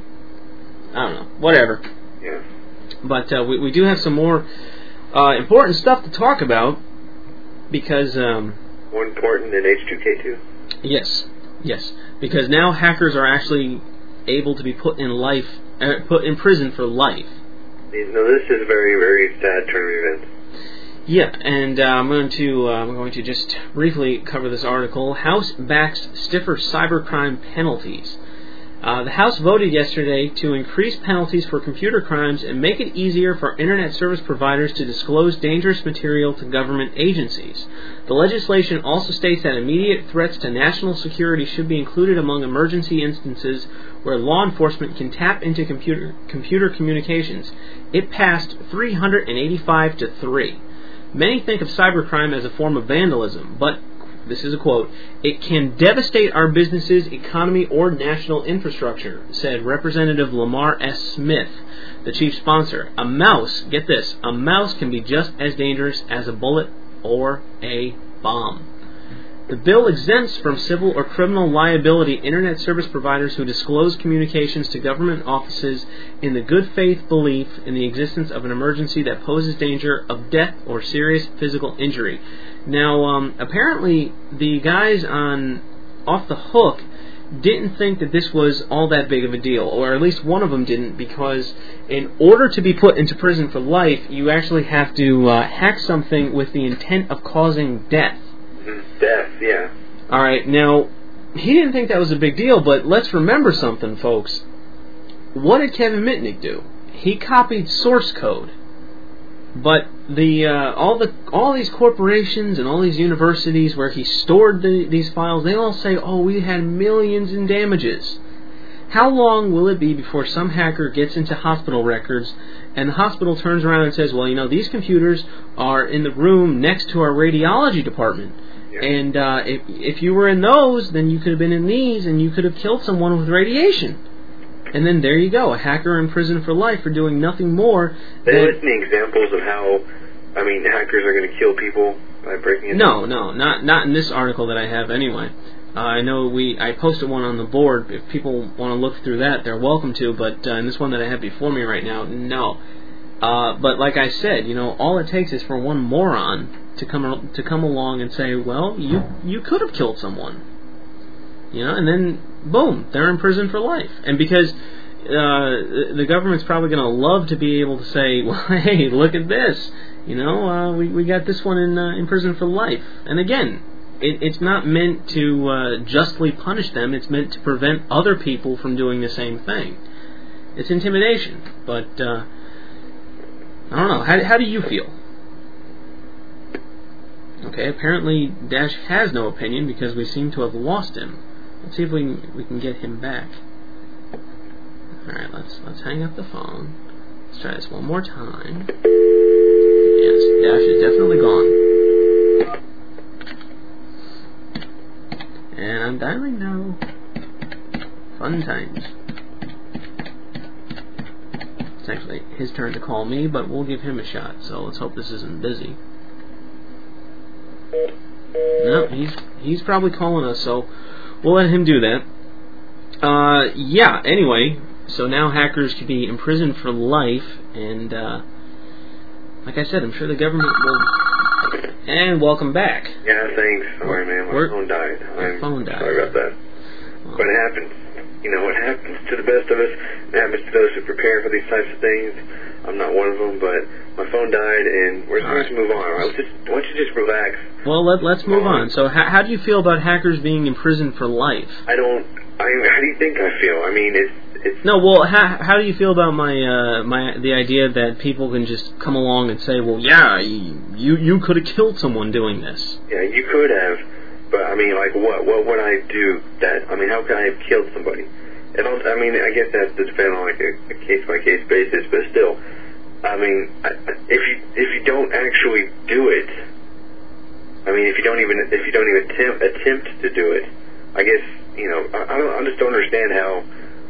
I don't know, whatever. Yeah. But uh, we we do have some more uh, important stuff to talk about because um, more important than H two K two. Yes, yes, because now hackers are actually able to be put in life, uh, put in prison for life. You know, this is a very, very sad turn of events. Yeah, and uh, I'm going to uh, I'm going to just briefly cover this article. House backs stiffer cybercrime penalties. Uh, the House voted yesterday to increase penalties for computer crimes and make it easier for Internet service providers to disclose dangerous material to government agencies. The legislation also states that immediate threats to national security should be included among emergency instances where law enforcement can tap into computer computer communications. It passed three hundred eighty-five to three. Many think of cybercrime as a form of vandalism, but this is a quote, "It can devastate our businesses, economy, or national infrastructure," said Representative Lamar S. Smith, the chief sponsor. A mouse, get this, a mouse can be just as dangerous as a bullet or a bomb. The bill exempts from civil or criminal liability Internet service providers who disclose communications to government offices in the good faith belief in the existence of an emergency that poses danger of death or serious physical injury. Now, um, apparently, the guys on Off the Hook didn't think that this was all that big of a deal, or at least one of them didn't, because in order to be put into prison for life, you actually have to uh, hack something with the intent of causing death. Death, yeah. All right, now, he didn't think that was a big deal, but let's remember something, folks. What did Kevin Mitnick do? He copied source code. But the uh, all the all these corporations and all these universities where he stored the, these files, they all say, "Oh, we had millions in damages." How long will it be before some hacker gets into hospital records and the hospital turns around and says, "Well, you know, these computers are in the room next to our radiology department, yeah. and uh, if if you were in those, then you could have been in these, and you could have killed someone with radiation." And then there you go, a hacker in prison for life for doing nothing more than... Are there any examples of how, I mean, hackers are going to kill people by breaking into... No, no, not not in this article that I have anyway. Uh, I know we I posted one on the board. If people want to look through that, they're welcome to, but uh, in this one that I have before me right now, no. Uh, but like I said, you know, all it takes is for one moron to come to come along and say, well, you you could have killed someone. You know, and then, boom, they're in prison for life. And because uh, the government's probably going to love to be able to say, well, hey, look at this. You know, uh, we, we got this one in uh, in prison for life. And again, it, it's not meant to uh, justly punish them. It's meant to prevent other people from doing the same thing. It's intimidation. But, uh, I don't know. How, how do you feel? Okay, apparently Dash has no opinion because we seem to have lost him. Let's see if we can, we can get him back. Alright, let's let's hang up the phone. Let's try this one more time. Yes, Dash is definitely gone. And I'm dialing now. Fun times. It's actually his turn to call me, but we'll give him a shot, so let's hope this isn't busy. No, he's he's probably calling us, so we'll let him do that. Uh, yeah, anyway, so now hackers could be imprisoned for life, and, uh, like I said, I'm sure the government will... And welcome back. Yeah, thanks. Sorry, man, my We're, phone died. I'm phone died. sorry about that. Well, But it happens. You know, it happens to the best of us. It happens to those who prepare for these types of things. I'm not one of them, but my phone died, and we're supposed right. to move on. All right, just, why don't you just relax? Well, let, let's move on. So how, how do you feel about hackers being imprisoned for life? I don't... I mean, how do you think I feel? I mean, it's... it's No, well, how, how do you feel about my uh, my the idea that people can just come along and say, well, yeah, you you could have killed someone doing this? Yeah, you could have, but, I mean, like, what what would I do that... I mean, how could I have killed somebody? It don't, I mean, I guess that's to depend on, like, a, a case-by-case basis, but still... I mean, if you if you don't actually do it, I mean, if you don't even if you don't even attempt attempt to do it, I guess you know I, I don't I just don't understand how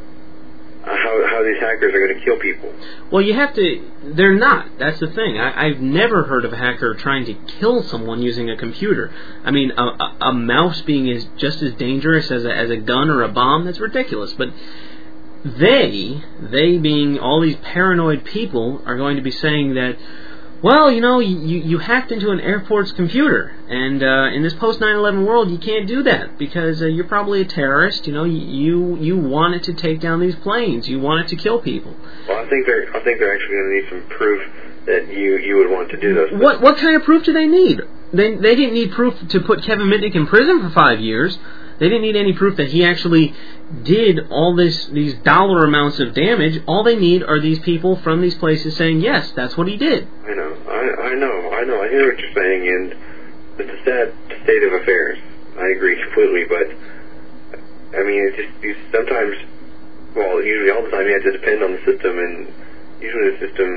how how these hackers are going to kill people. Well, you have to. They're not. That's the thing. I, I've never heard of a hacker trying to kill someone using a computer. I mean, a, a, a mouse being is just as dangerous as a, as a gun or a bomb. That's ridiculous. But They, they being all these paranoid people, are going to be saying that, well, you know, you, you hacked into an airport's computer, and uh, in this post nine eleven world, you can't do that, because uh, you're probably a terrorist, you know, you you wanted to take down these planes, you wanted to kill people. Well, I think they're, I think they're actually going to need some proof that you, you would want to do those things. What, what kind of proof do they need? They, they didn't need proof to put Kevin Mitnick in prison for five years. They didn't need any proof that he actually did all this these dollar amounts of damage. All they need are these people from these places saying, yes, that's what he did. I know, I, I know, I know, I hear what you're saying, and it's a sad state of affairs. I agree completely, but, I mean, it's just, you sometimes, well, usually all the time you have to depend on the system, and usually the system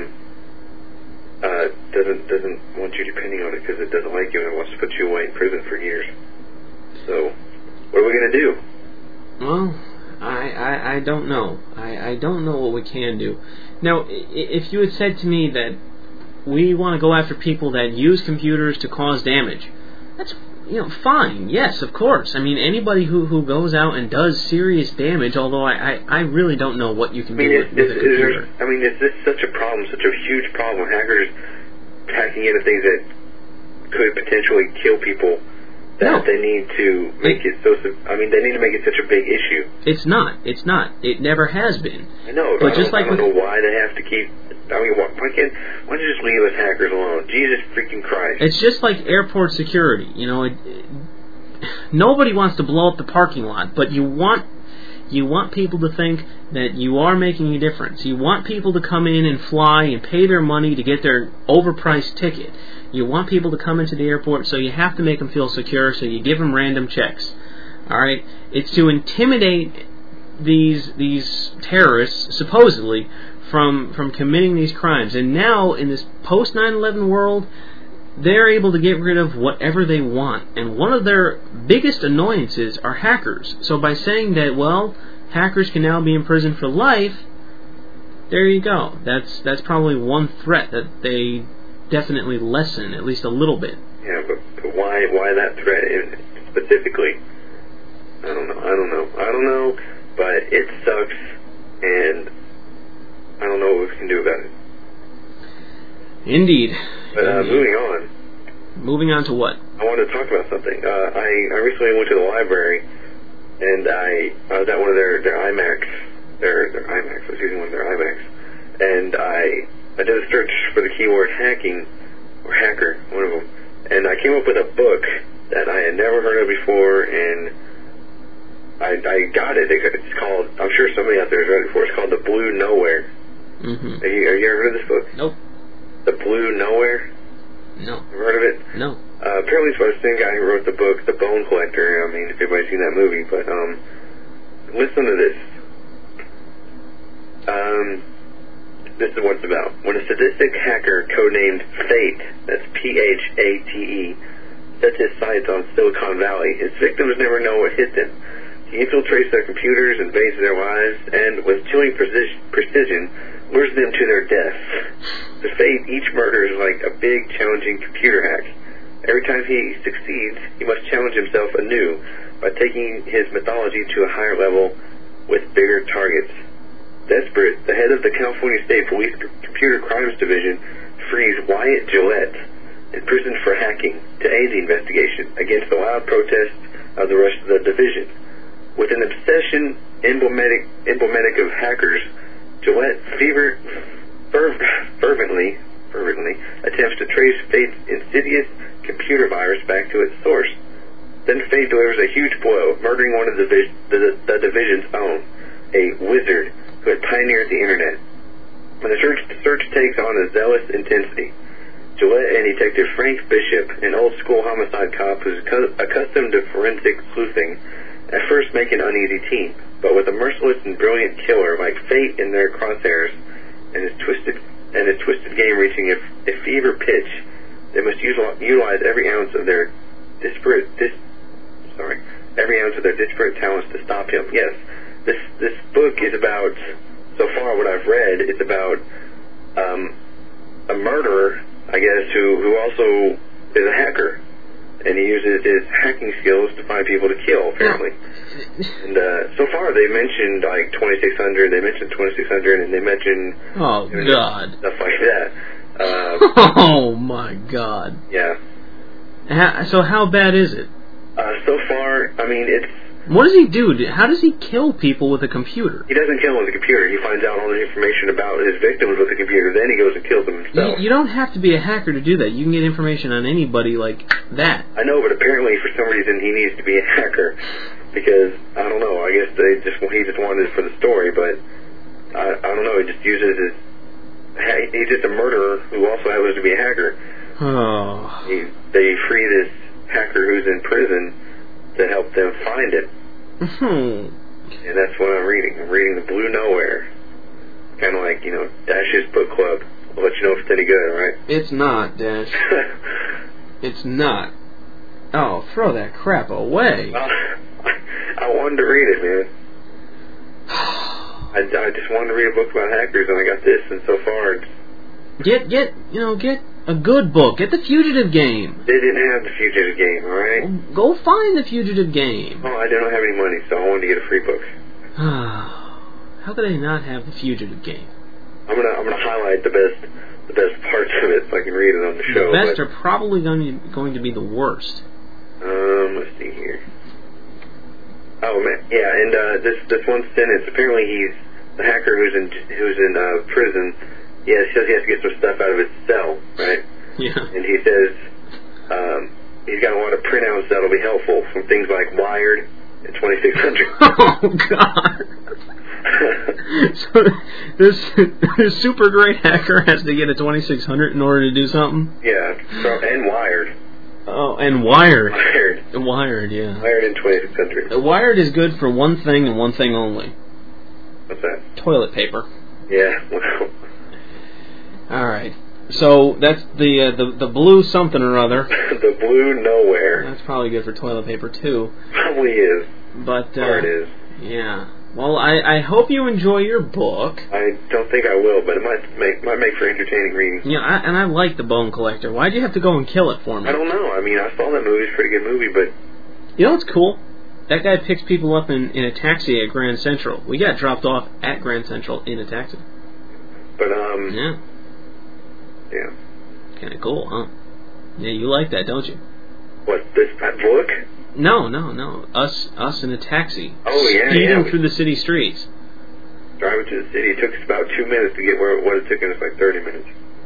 uh, doesn't doesn't want you depending on it because it doesn't like you and it wants to put you away in prison for years. So... what are we going to do? Well, I, I, I don't know. I, I don't know what we can do. Now, if you had said to me that we want to go after people that use computers to cause damage, that's, you know, fine. Yes, of course. I mean, anybody who, who goes out and does serious damage, although I, I, I really don't know what you can I mean, do it's, with, with it's, a computer. I mean, is this such a problem, such a huge problem? Hackers hacking into things that could potentially kill people. That No. they need to make it so. I mean, they need to make it such a big issue. It's not. It's not. It never has been. I know, But I just don't, like I don't with- know why they have to keep. I mean, why, why can't? Why don't you just leave us hackers alone? Jesus freaking Christ! It's just like airport security. You know, it, it, nobody wants to blow up the parking lot, but you want you want people to think that you are making a difference. You want people to come in and fly and pay their money to get their overpriced ticket. You want people to come into the airport, so you have to make them feel secure, so you give them random checks. All right? It's to intimidate these these terrorists, supposedly, from from committing these crimes. And now, in this post nine eleven world, they're able to get rid of whatever they want. And one of their biggest annoyances are hackers. So by saying that, well, hackers can now be imprisoned for life, there you go. That's that's probably one threat that they definitely lessen, at least a little bit. Yeah, but, but why why that threat in- specifically? I don't know. I don't know. I don't know. But it sucks, and I don't know what we can do about it. Indeed. But uh, Indeed. moving on. Moving on to what? I wanted to talk about something. Uh, I, I recently went to the library, and I, I was at one of their, their IMAX, their, their IMAX, I was using one of their IMAX, and I, I did a search for the keyword hacking, or hacker, one of them, and I came up with a book that I had never heard of before, and I, I got it. It's called, I'm sure somebody out there has read it before, it's called The Blue Nowhere. Mm-hmm. Have you, have you ever heard of this book? Nope. The Blue Nowhere? No. Ever heard of it? No. Uh, apparently it's by the same guy who wrote the book, The Bone Collector. I mean, if anybody's seen that movie, but, um, listen to this. Um, this is what it's about. When a sadistic hacker codenamed Fate, that's P H A T E, sets his sights on Silicon Valley, his victims never know what hit them. He infiltrates their computers, invades their lives, and with chilling precision, precision lures them to their death. To Fate, each murder is like a big, challenging computer hack. Every time he succeeds, he must challenge himself anew by taking his mythology to a higher level with bigger targets. Desperate, the head of the California State Police Computer Crimes Division frees Wyatt Gillette, imprisoned for hacking, to aid the investigation against the loud protests of the rest of the division. With an obsession emblematic, emblematic of hackers, Gillette fever, ferv, fervently, fervently attempts to trace Fate's insidious computer virus back to its source. Then Fate delivers a huge blow, murdering one of the, the, the division's own, a wizard who had pioneered the internet. When the search, the search takes on a zealous intensity, Gillette and Detective Frank Bishop, an old-school homicide cop who's accustomed to forensic sleuthing, at first make an uneasy team, but with a merciless and brilliant killer like Fate in their crosshairs and his twisted and his twisted game reaching a, a fever pitch, they must utilize every ounce of their disparate dis, sorry every ounce of their disparate talents to stop him. Yes, this this book is about, so far what I've read, it's about um, a murderer, I guess, who who also is a hacker. And he uses his hacking skills to find people to kill, apparently. And uh, so far, they mentioned like twenty-six hundred. They mentioned twenty-six hundred, and they mentioned oh you know, God stuff like that. Uh, oh my God. Yeah. How, so how bad is it? Uh, so far, I mean, it's. What does he do? How does he kill people with a computer? He doesn't kill them with a computer. He finds out all the information about his victims with a computer. Then he goes and kills them himself. You, you don't have to be a hacker to do that. You can get information on anybody like that. I know, but apparently for some reason he needs to be a hacker because I don't know. I guess they just he just wanted it for the story, but I, I don't know. He just uses his. He's just a murderer who also happens to be a hacker. Oh. He, they free this hacker who's in prison to help them find it. Hmm. And that's what I'm reading. I'm reading The Blue Nowhere. Kind of like, you know, Dash's book club. I'll let you know if it's any good, alright? It's not, Dash. It's not. Oh, throw that crap away. Uh, I wanted to read it, man. I, I just wanted to read a book about hackers, and I got this, and so far it's... Get, get, you know, get a good book. Get The Fugitive Game. They didn't have The Fugitive Game, alright? Go find The Fugitive Game. Oh, I don't have any money, so I wanted to get a free book. How could they not have The Fugitive Game? I'm gonna I'm gonna highlight the best the best parts of it so I can read it on the show. The best but, are probably going to, going to be the worst. Um, let's see here. Oh man, yeah, and uh, this this one sentence. Apparently, he's the hacker who's in who's in uh, prison. Yeah, he says he has to get some stuff out of his cell, right? Yeah. And he says um, he's got a lot of printouts that'll be helpful from things like Wired and twenty-six hundred. Oh God. So this this super great hacker has to get a twenty-six hundred in order to do something? Yeah, so, and Wired. Oh, and Wired. Wired. Wired, yeah. Wired and twenty-six hundred. Uh, Wired is good for one thing and one thing only. What's that? Toilet paper. Yeah, well. All right. So that's the uh, the the blue something or other. The Blue Nowhere. That's probably good for toilet paper too. Probably is. But uh, or it is. Yeah. Well, I, I hope you enjoy your book. I don't think I will, but it might make might make for entertaining reading. Yeah, I, and I like The Bone Collector. Why'd you have to go and kill it for me? I don't know. I mean, I saw that movie. It's a pretty good movie, but... You know what's cool? That guy picks people up in, in a taxi at Grand Central. We got dropped off at Grand Central in a taxi. But, um... Yeah. Yeah. Kind of cool, huh? Yeah, you like that, don't you? What, this that book? No, no, no. Us us in a taxi. Oh, yeah, Speeding yeah. through the city streets. Driving to the city. It took us about two minutes to get where it was. It took us like thirty minutes.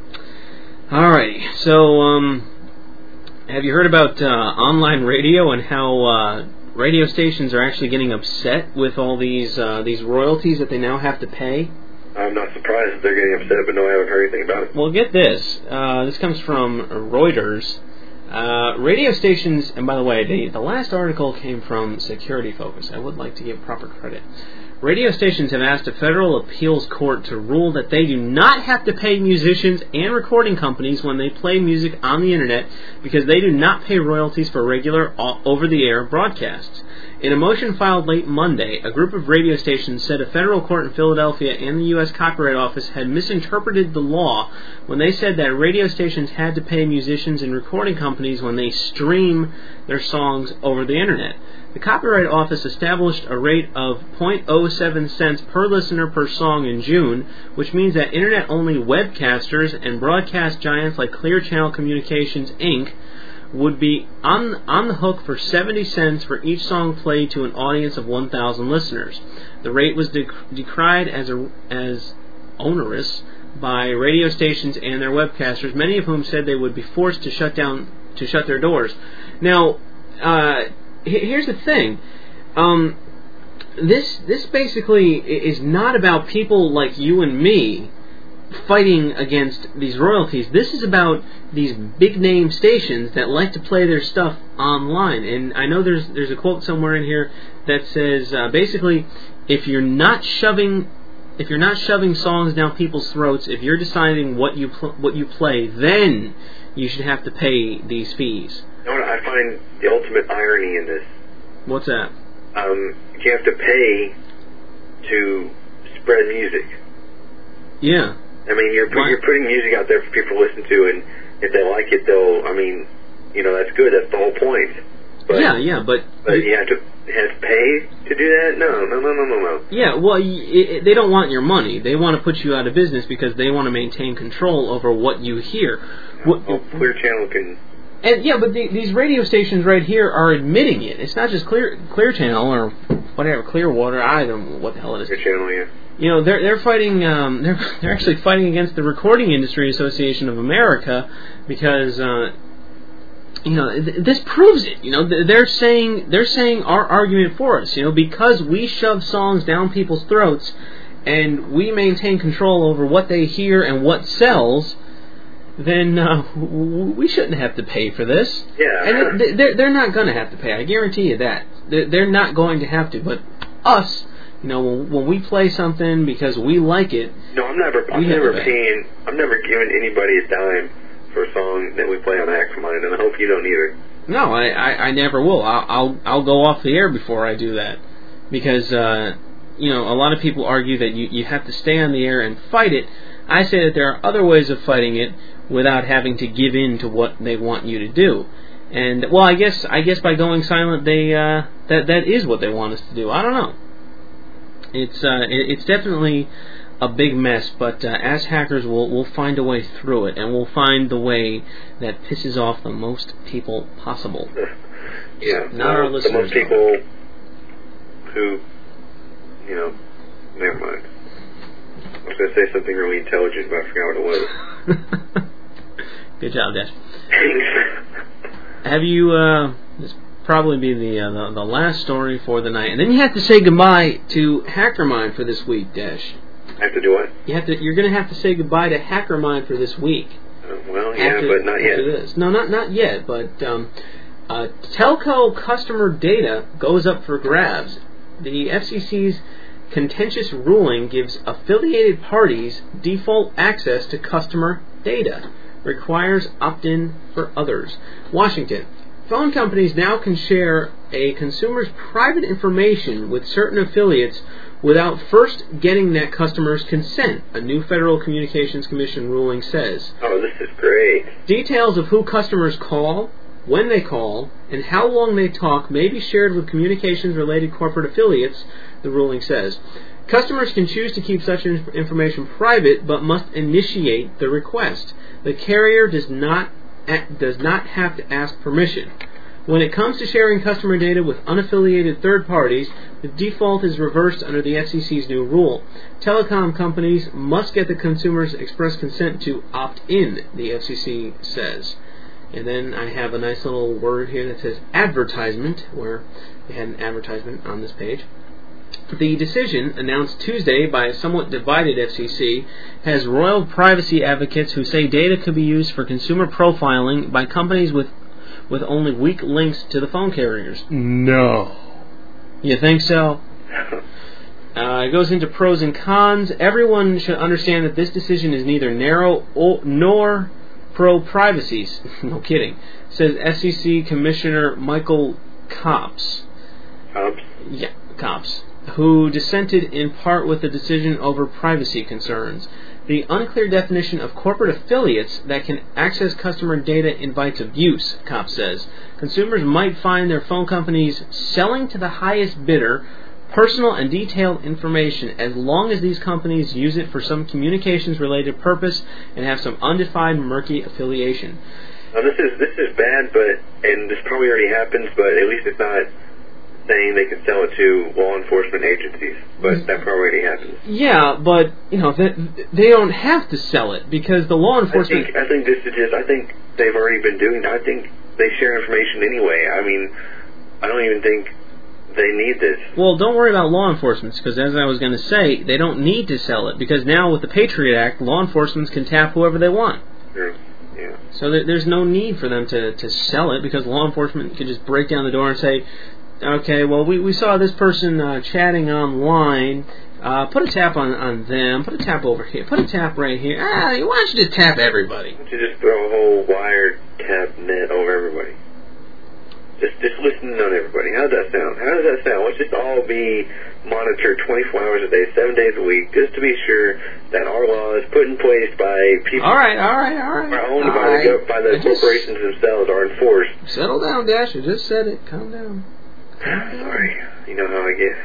Alrighty. So, um, have you heard about uh, online radio and how uh, radio stations are actually getting upset with all these uh, these royalties that they now have to pay? I'm not surprised that they're getting upset, but no, I haven't heard anything about it. Well, get this. Uh, this comes from Reuters. Uh, radio stations, and by the way, the, the last article came from Security Focus. I would like to give proper credit. Radio stations have asked a federal appeals court to rule that they do not have to pay musicians and recording companies when they play music on the internet because they do not pay royalties for regular over-the-air broadcasts. In a motion filed late Monday, a group of radio stations said a federal court in Philadelphia and the U S Copyright Office had misinterpreted the law when they said that radio stations had to pay musicians and recording companies when they stream their songs over the internet. The Copyright Office established a rate of zero point zero seven cents per listener per song in June, which means that internet-only webcasters and broadcast giants like Clear Channel Communications, Incorporated would be on on the hook for seventy cents for each song played to an audience of one thousand listeners. The rate was dec- decried as a, as onerous by radio stations and their webcasters, many of whom said they would be forced to shut down to shut their doors. Now, uh, here's the thing. Um, this this basically is not about people like you and me fighting against these royalties. This is about these big name stations that like to play their stuff online. And I know there's there's a quote somewhere in here that says uh, basically, if you're not shoving if you're not shoving songs down people's throats, if you're deciding what you pl- what you play, then you should have to pay these fees. You know what I find the ultimate irony in this? What's that? Um, you have to pay to spread music. Yeah. I mean, you're Why? you're putting music out there for people to listen to, and if they like it, they'll. I mean, you know, that's good. That's the whole point. But, yeah, yeah, but but you have to have to pay to do that? No, no, no, no, no, no. Yeah, well, y- it, they don't want your money. They want to put you out of business because they want to maintain control over what you hear. What, well, Clear Channel can. And yeah, but the, these radio stations right here are admitting it. It's not just Clear Clear Channel or whatever, Clearwater. I don't know what the hell it is. Clear Channel, yeah. You know, they're they're fighting. Um, they're they're actually fighting against the Recording Industry Association of America because uh, you know th- this proves it. You know, they're saying they're saying our argument for us. You know, because we shove songs down people's throats and we maintain control over what they hear and what sells, then uh, we shouldn't have to pay for this. Yeah. And it, they're they're not going to have to pay. I guarantee you that. They're, they're not going to have to. But us. You know, when, when we play something because we like it. No, I'm never. I'm never paying. I'm never giving anybody a dime for a song that we play on Hackmind, and I hope you don't either. No, I, I, I never will. I'll, I'll I'll go off the air before I do that, because uh, you know, a lot of people argue that you, you have to stay on the air and fight it. I say that there are other ways of fighting it without having to give in to what they want you to do. And well, I guess I guess by going silent, they uh, that that is what they want us to do. I don't know. It's uh, it's definitely a big mess, but uh, as hackers, we'll we'll find a way through it, and we'll find the way that pisses off the most people possible. Yeah, not our the listeners. most people who, you know, never mind. I was going to say something really intelligent, but I forgot what it was. Good job, Dash. Thanks. Have you? Uh, this probably be the, uh, the the last story for the night, and then you have to say goodbye to Hackermind for this week, Dash. I have to do what? You have to. You're going to have to say goodbye to Hackermind for this week. Uh, well, yeah, after, but not yet. After this. No, not not yet. But um, uh, telco customer data goes up for grabs. The F C C's contentious ruling gives affiliated parties default access to customer data. Requires opt-in for others. Washington. Phone companies now can share a consumer's private information with certain affiliates without first getting that customer's consent, a new Federal Communications Commission ruling says. Oh, this is great. Details of who customers call, when they call, and how long they talk may be shared with communications-related corporate affiliates, the ruling says. Customers can choose to keep such information private, but must initiate the request. the carrier does not does not have to ask permission. When it comes to sharing customer data with unaffiliated third parties, the default is reversed under the F C C's new rule. Telecom companies must get the consumer's express consent to opt in, the F C C says. And then I have a nice little word here that says advertisement, where we had an advertisement on this page. The decision, announced Tuesday by a somewhat divided F C C, has roiled privacy advocates who say data could be used for consumer profiling by companies with with only weak links to the phone carriers. No. You think so? Uh, it goes into pros and cons. Everyone should understand that this decision is neither narrow or, nor pro-privacy. No kidding. Says F C C Commissioner Michael Copps. Copps? Yeah, Copps. Who dissented in part with the decision over privacy concerns. The unclear definition of corporate affiliates that can access customer data invites abuse, Copps says. Consumers might find their phone companies selling to the highest bidder personal and detailed information as long as these companies use it for some communications-related purpose and have some undefined murky affiliation. Now, this is this is bad, but and this probably already happens, but at least it's not saying they can sell it to law enforcement agencies, but that probably already happens. Yeah, but you know they, they don't have to sell it because the law enforcement. I think, I think this is just. I think they've already been doing. I think they share information anyway. I mean, I don't even think they need this. Well, don't worry about law enforcement because, as I was going to say, they don't need to sell it because now with the Patriot Act, law enforcement can tap whoever they want. Sure. Yeah. So there, there's no need for them to to sell it because law enforcement can just break down the door and say, okay, well, we, we saw this person uh, chatting online. Uh, put a tap on, on them. Put a tap over here. Put a tap right here. Ah, why don't you just tap everybody? Why don't you just throw a whole wire tap net over everybody? Just just listening on everybody. How does that sound? How does that sound? Let's just all be monitored twenty-four hours a day, seven days a week, just to be sure that our laws put in place by people. All right, all right, all right. Are owned all by right. the by the corporations themselves are enforced. Settle down, Dash. I just said it. Calm down. Sorry, you know how I get.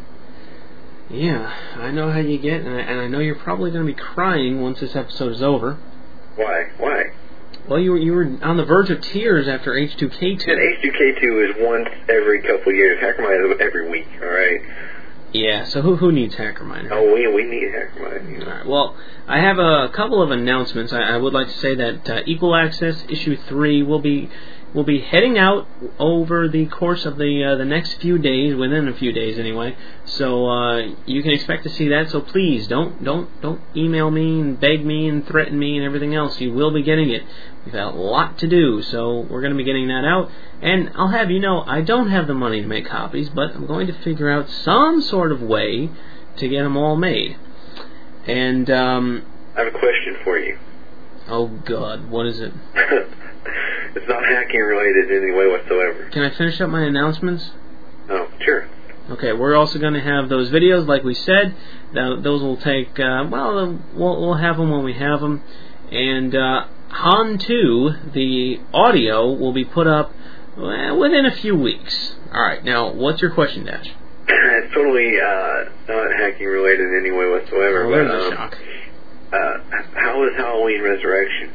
Yeah, I know how you get, and I, and I know you're probably going to be crying once this episode is over. Why? Why? Well, you were you were on the verge of tears after H two K two. And H two K two is once every couple of years. Hackermine is every week. All right. Yeah. So who who needs Hackermine? Oh, we we need Hackermine. You know? All right. Well, I have a couple of announcements. I, I would like to say that uh, Equal Access Issue Three will be. We'll be heading out over the course of the uh, the next few days, within a few days anyway. So uh, you can expect to see that. So please don't don't don't email me and beg me and threaten me and everything else. You will be getting it. We've got a lot to do, so we're going to be getting that out. And I'll have you know, I don't have the money to make copies, but I'm going to figure out some sort of way to get them all made. And um, I have a question for you. Oh God, what is it? It's not hacking related in any way whatsoever. Can I finish up my announcements? Oh, sure. Okay, we're also going to have those videos, like we said. Th- those will take, uh, well, we'll, we'll have them when we have them. And uh, Han two, the audio, will be put up well, within a few weeks. All right, now, what's your question, Dash? It's totally uh, not hacking related in any way whatsoever. Oh, but, there's a um, shock. Uh, how was Halloween Resurrection?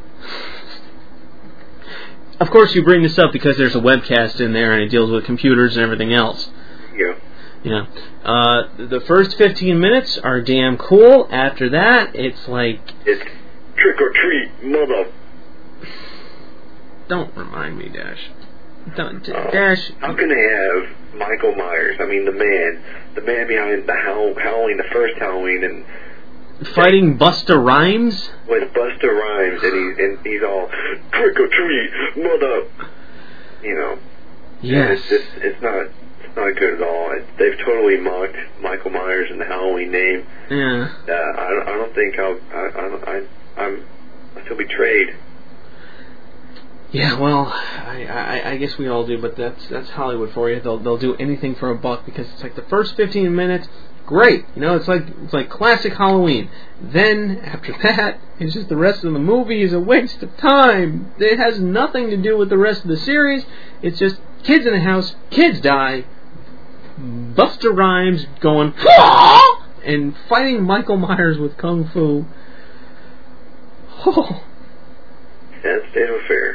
Of course, you bring this up because there's a webcast in there and it deals with computers and everything else. Yeah. Yeah. Uh, the first fifteen minutes are damn cool. After that, it's like... It's trick or treat, mother. Don't remind me, Dash. Don't, d- Uh, Dash. How can they have Michael Myers, I mean the man, the man behind the Hall- Halloween, the first Halloween, and Fighting Busta Rhymes? with Busta Rhymes, and he's, and he's all, trick or treat, mother. You know. Yes. It's just, it's not, it's not good at all. It, they've totally mocked Michael Myers and the Halloween name. Yeah. Uh, I, don't- I don't think I'll, I, I, don't- I, I'm, I feel betrayed. Yeah, well, I, I I guess we all do, but that's that's Hollywood for you. They'll they'll do anything for a buck because it's like the first fifteen minutes, great, you know, it's like it's like classic Halloween. Then after that, it's just the rest of the movie is a waste of time. It has nothing to do with the rest of the series. It's just kids in a house, kids die, Busta Rhymes going and fighting Michael Myers with kung fu. Oh. Sad state of affairs.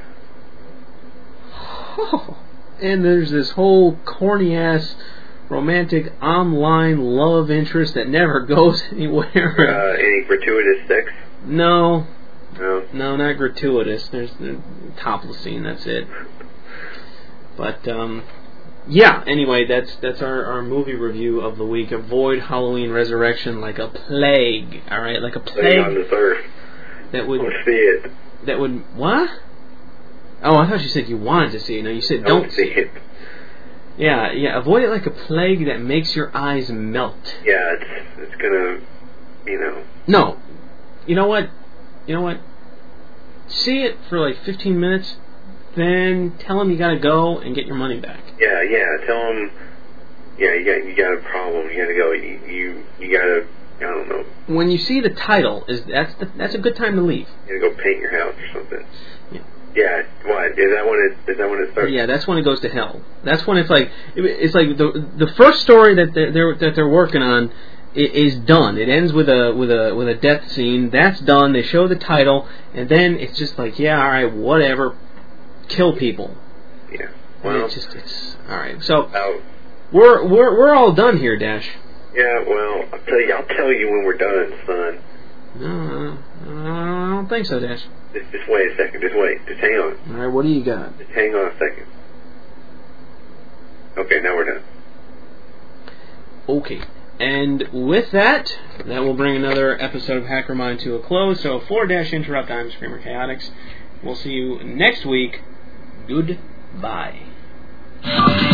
Oh, and there's this whole corny-ass romantic online love interest that never goes anywhere. Uh, any gratuitous sex? No. No. No, not gratuitous. There's the topless scene, that's it. But, um... yeah, anyway, that's that's our, our movie review of the week. Avoid Halloween Resurrection like a plague, alright? Like a plague. Plague on this earth. That would... I want to see it. That would... What? Oh, I thought you said you wanted to see it. No, you said I don't want to see it. Yeah, yeah, avoid it like a plague that makes your eyes melt. Yeah, it's it's gonna, you know... No. You know what? You know what? See it for like fifteen minutes, then tell them you gotta go and get your money back. Yeah, yeah, tell them, yeah, you got you got a problem, you gotta go, you, you, you gotta, I don't know. When you see the title, is that's the, that's a good time to leave. You gotta go paint your house or something. Yeah. Yeah, what, is that when it, is that when it starts? Yeah, that's when it goes to hell. That's when it's like, it's like the the first story that they're, they're that they're working on is done. It ends with a with a with a death scene. That's done. They show the title, and then it's just like, yeah, all right, whatever, kill people. Yeah. Well, Well, it's just it's all right. So oh, we're we're we're all done here, Dash. yeah. Well, I'll tell you. I'll tell you when we're done, son. No, I don't think so, Dash. Just, just wait a second. Just wait. Just hang on. All right, what do you got? Just hang on a second. Okay, now we're done. Okay. And with that, that will bring another episode of Hacker Mind to a close. So for Dash Interrupt, I'm Screamer Chaotix. We'll see you next week. Goodbye.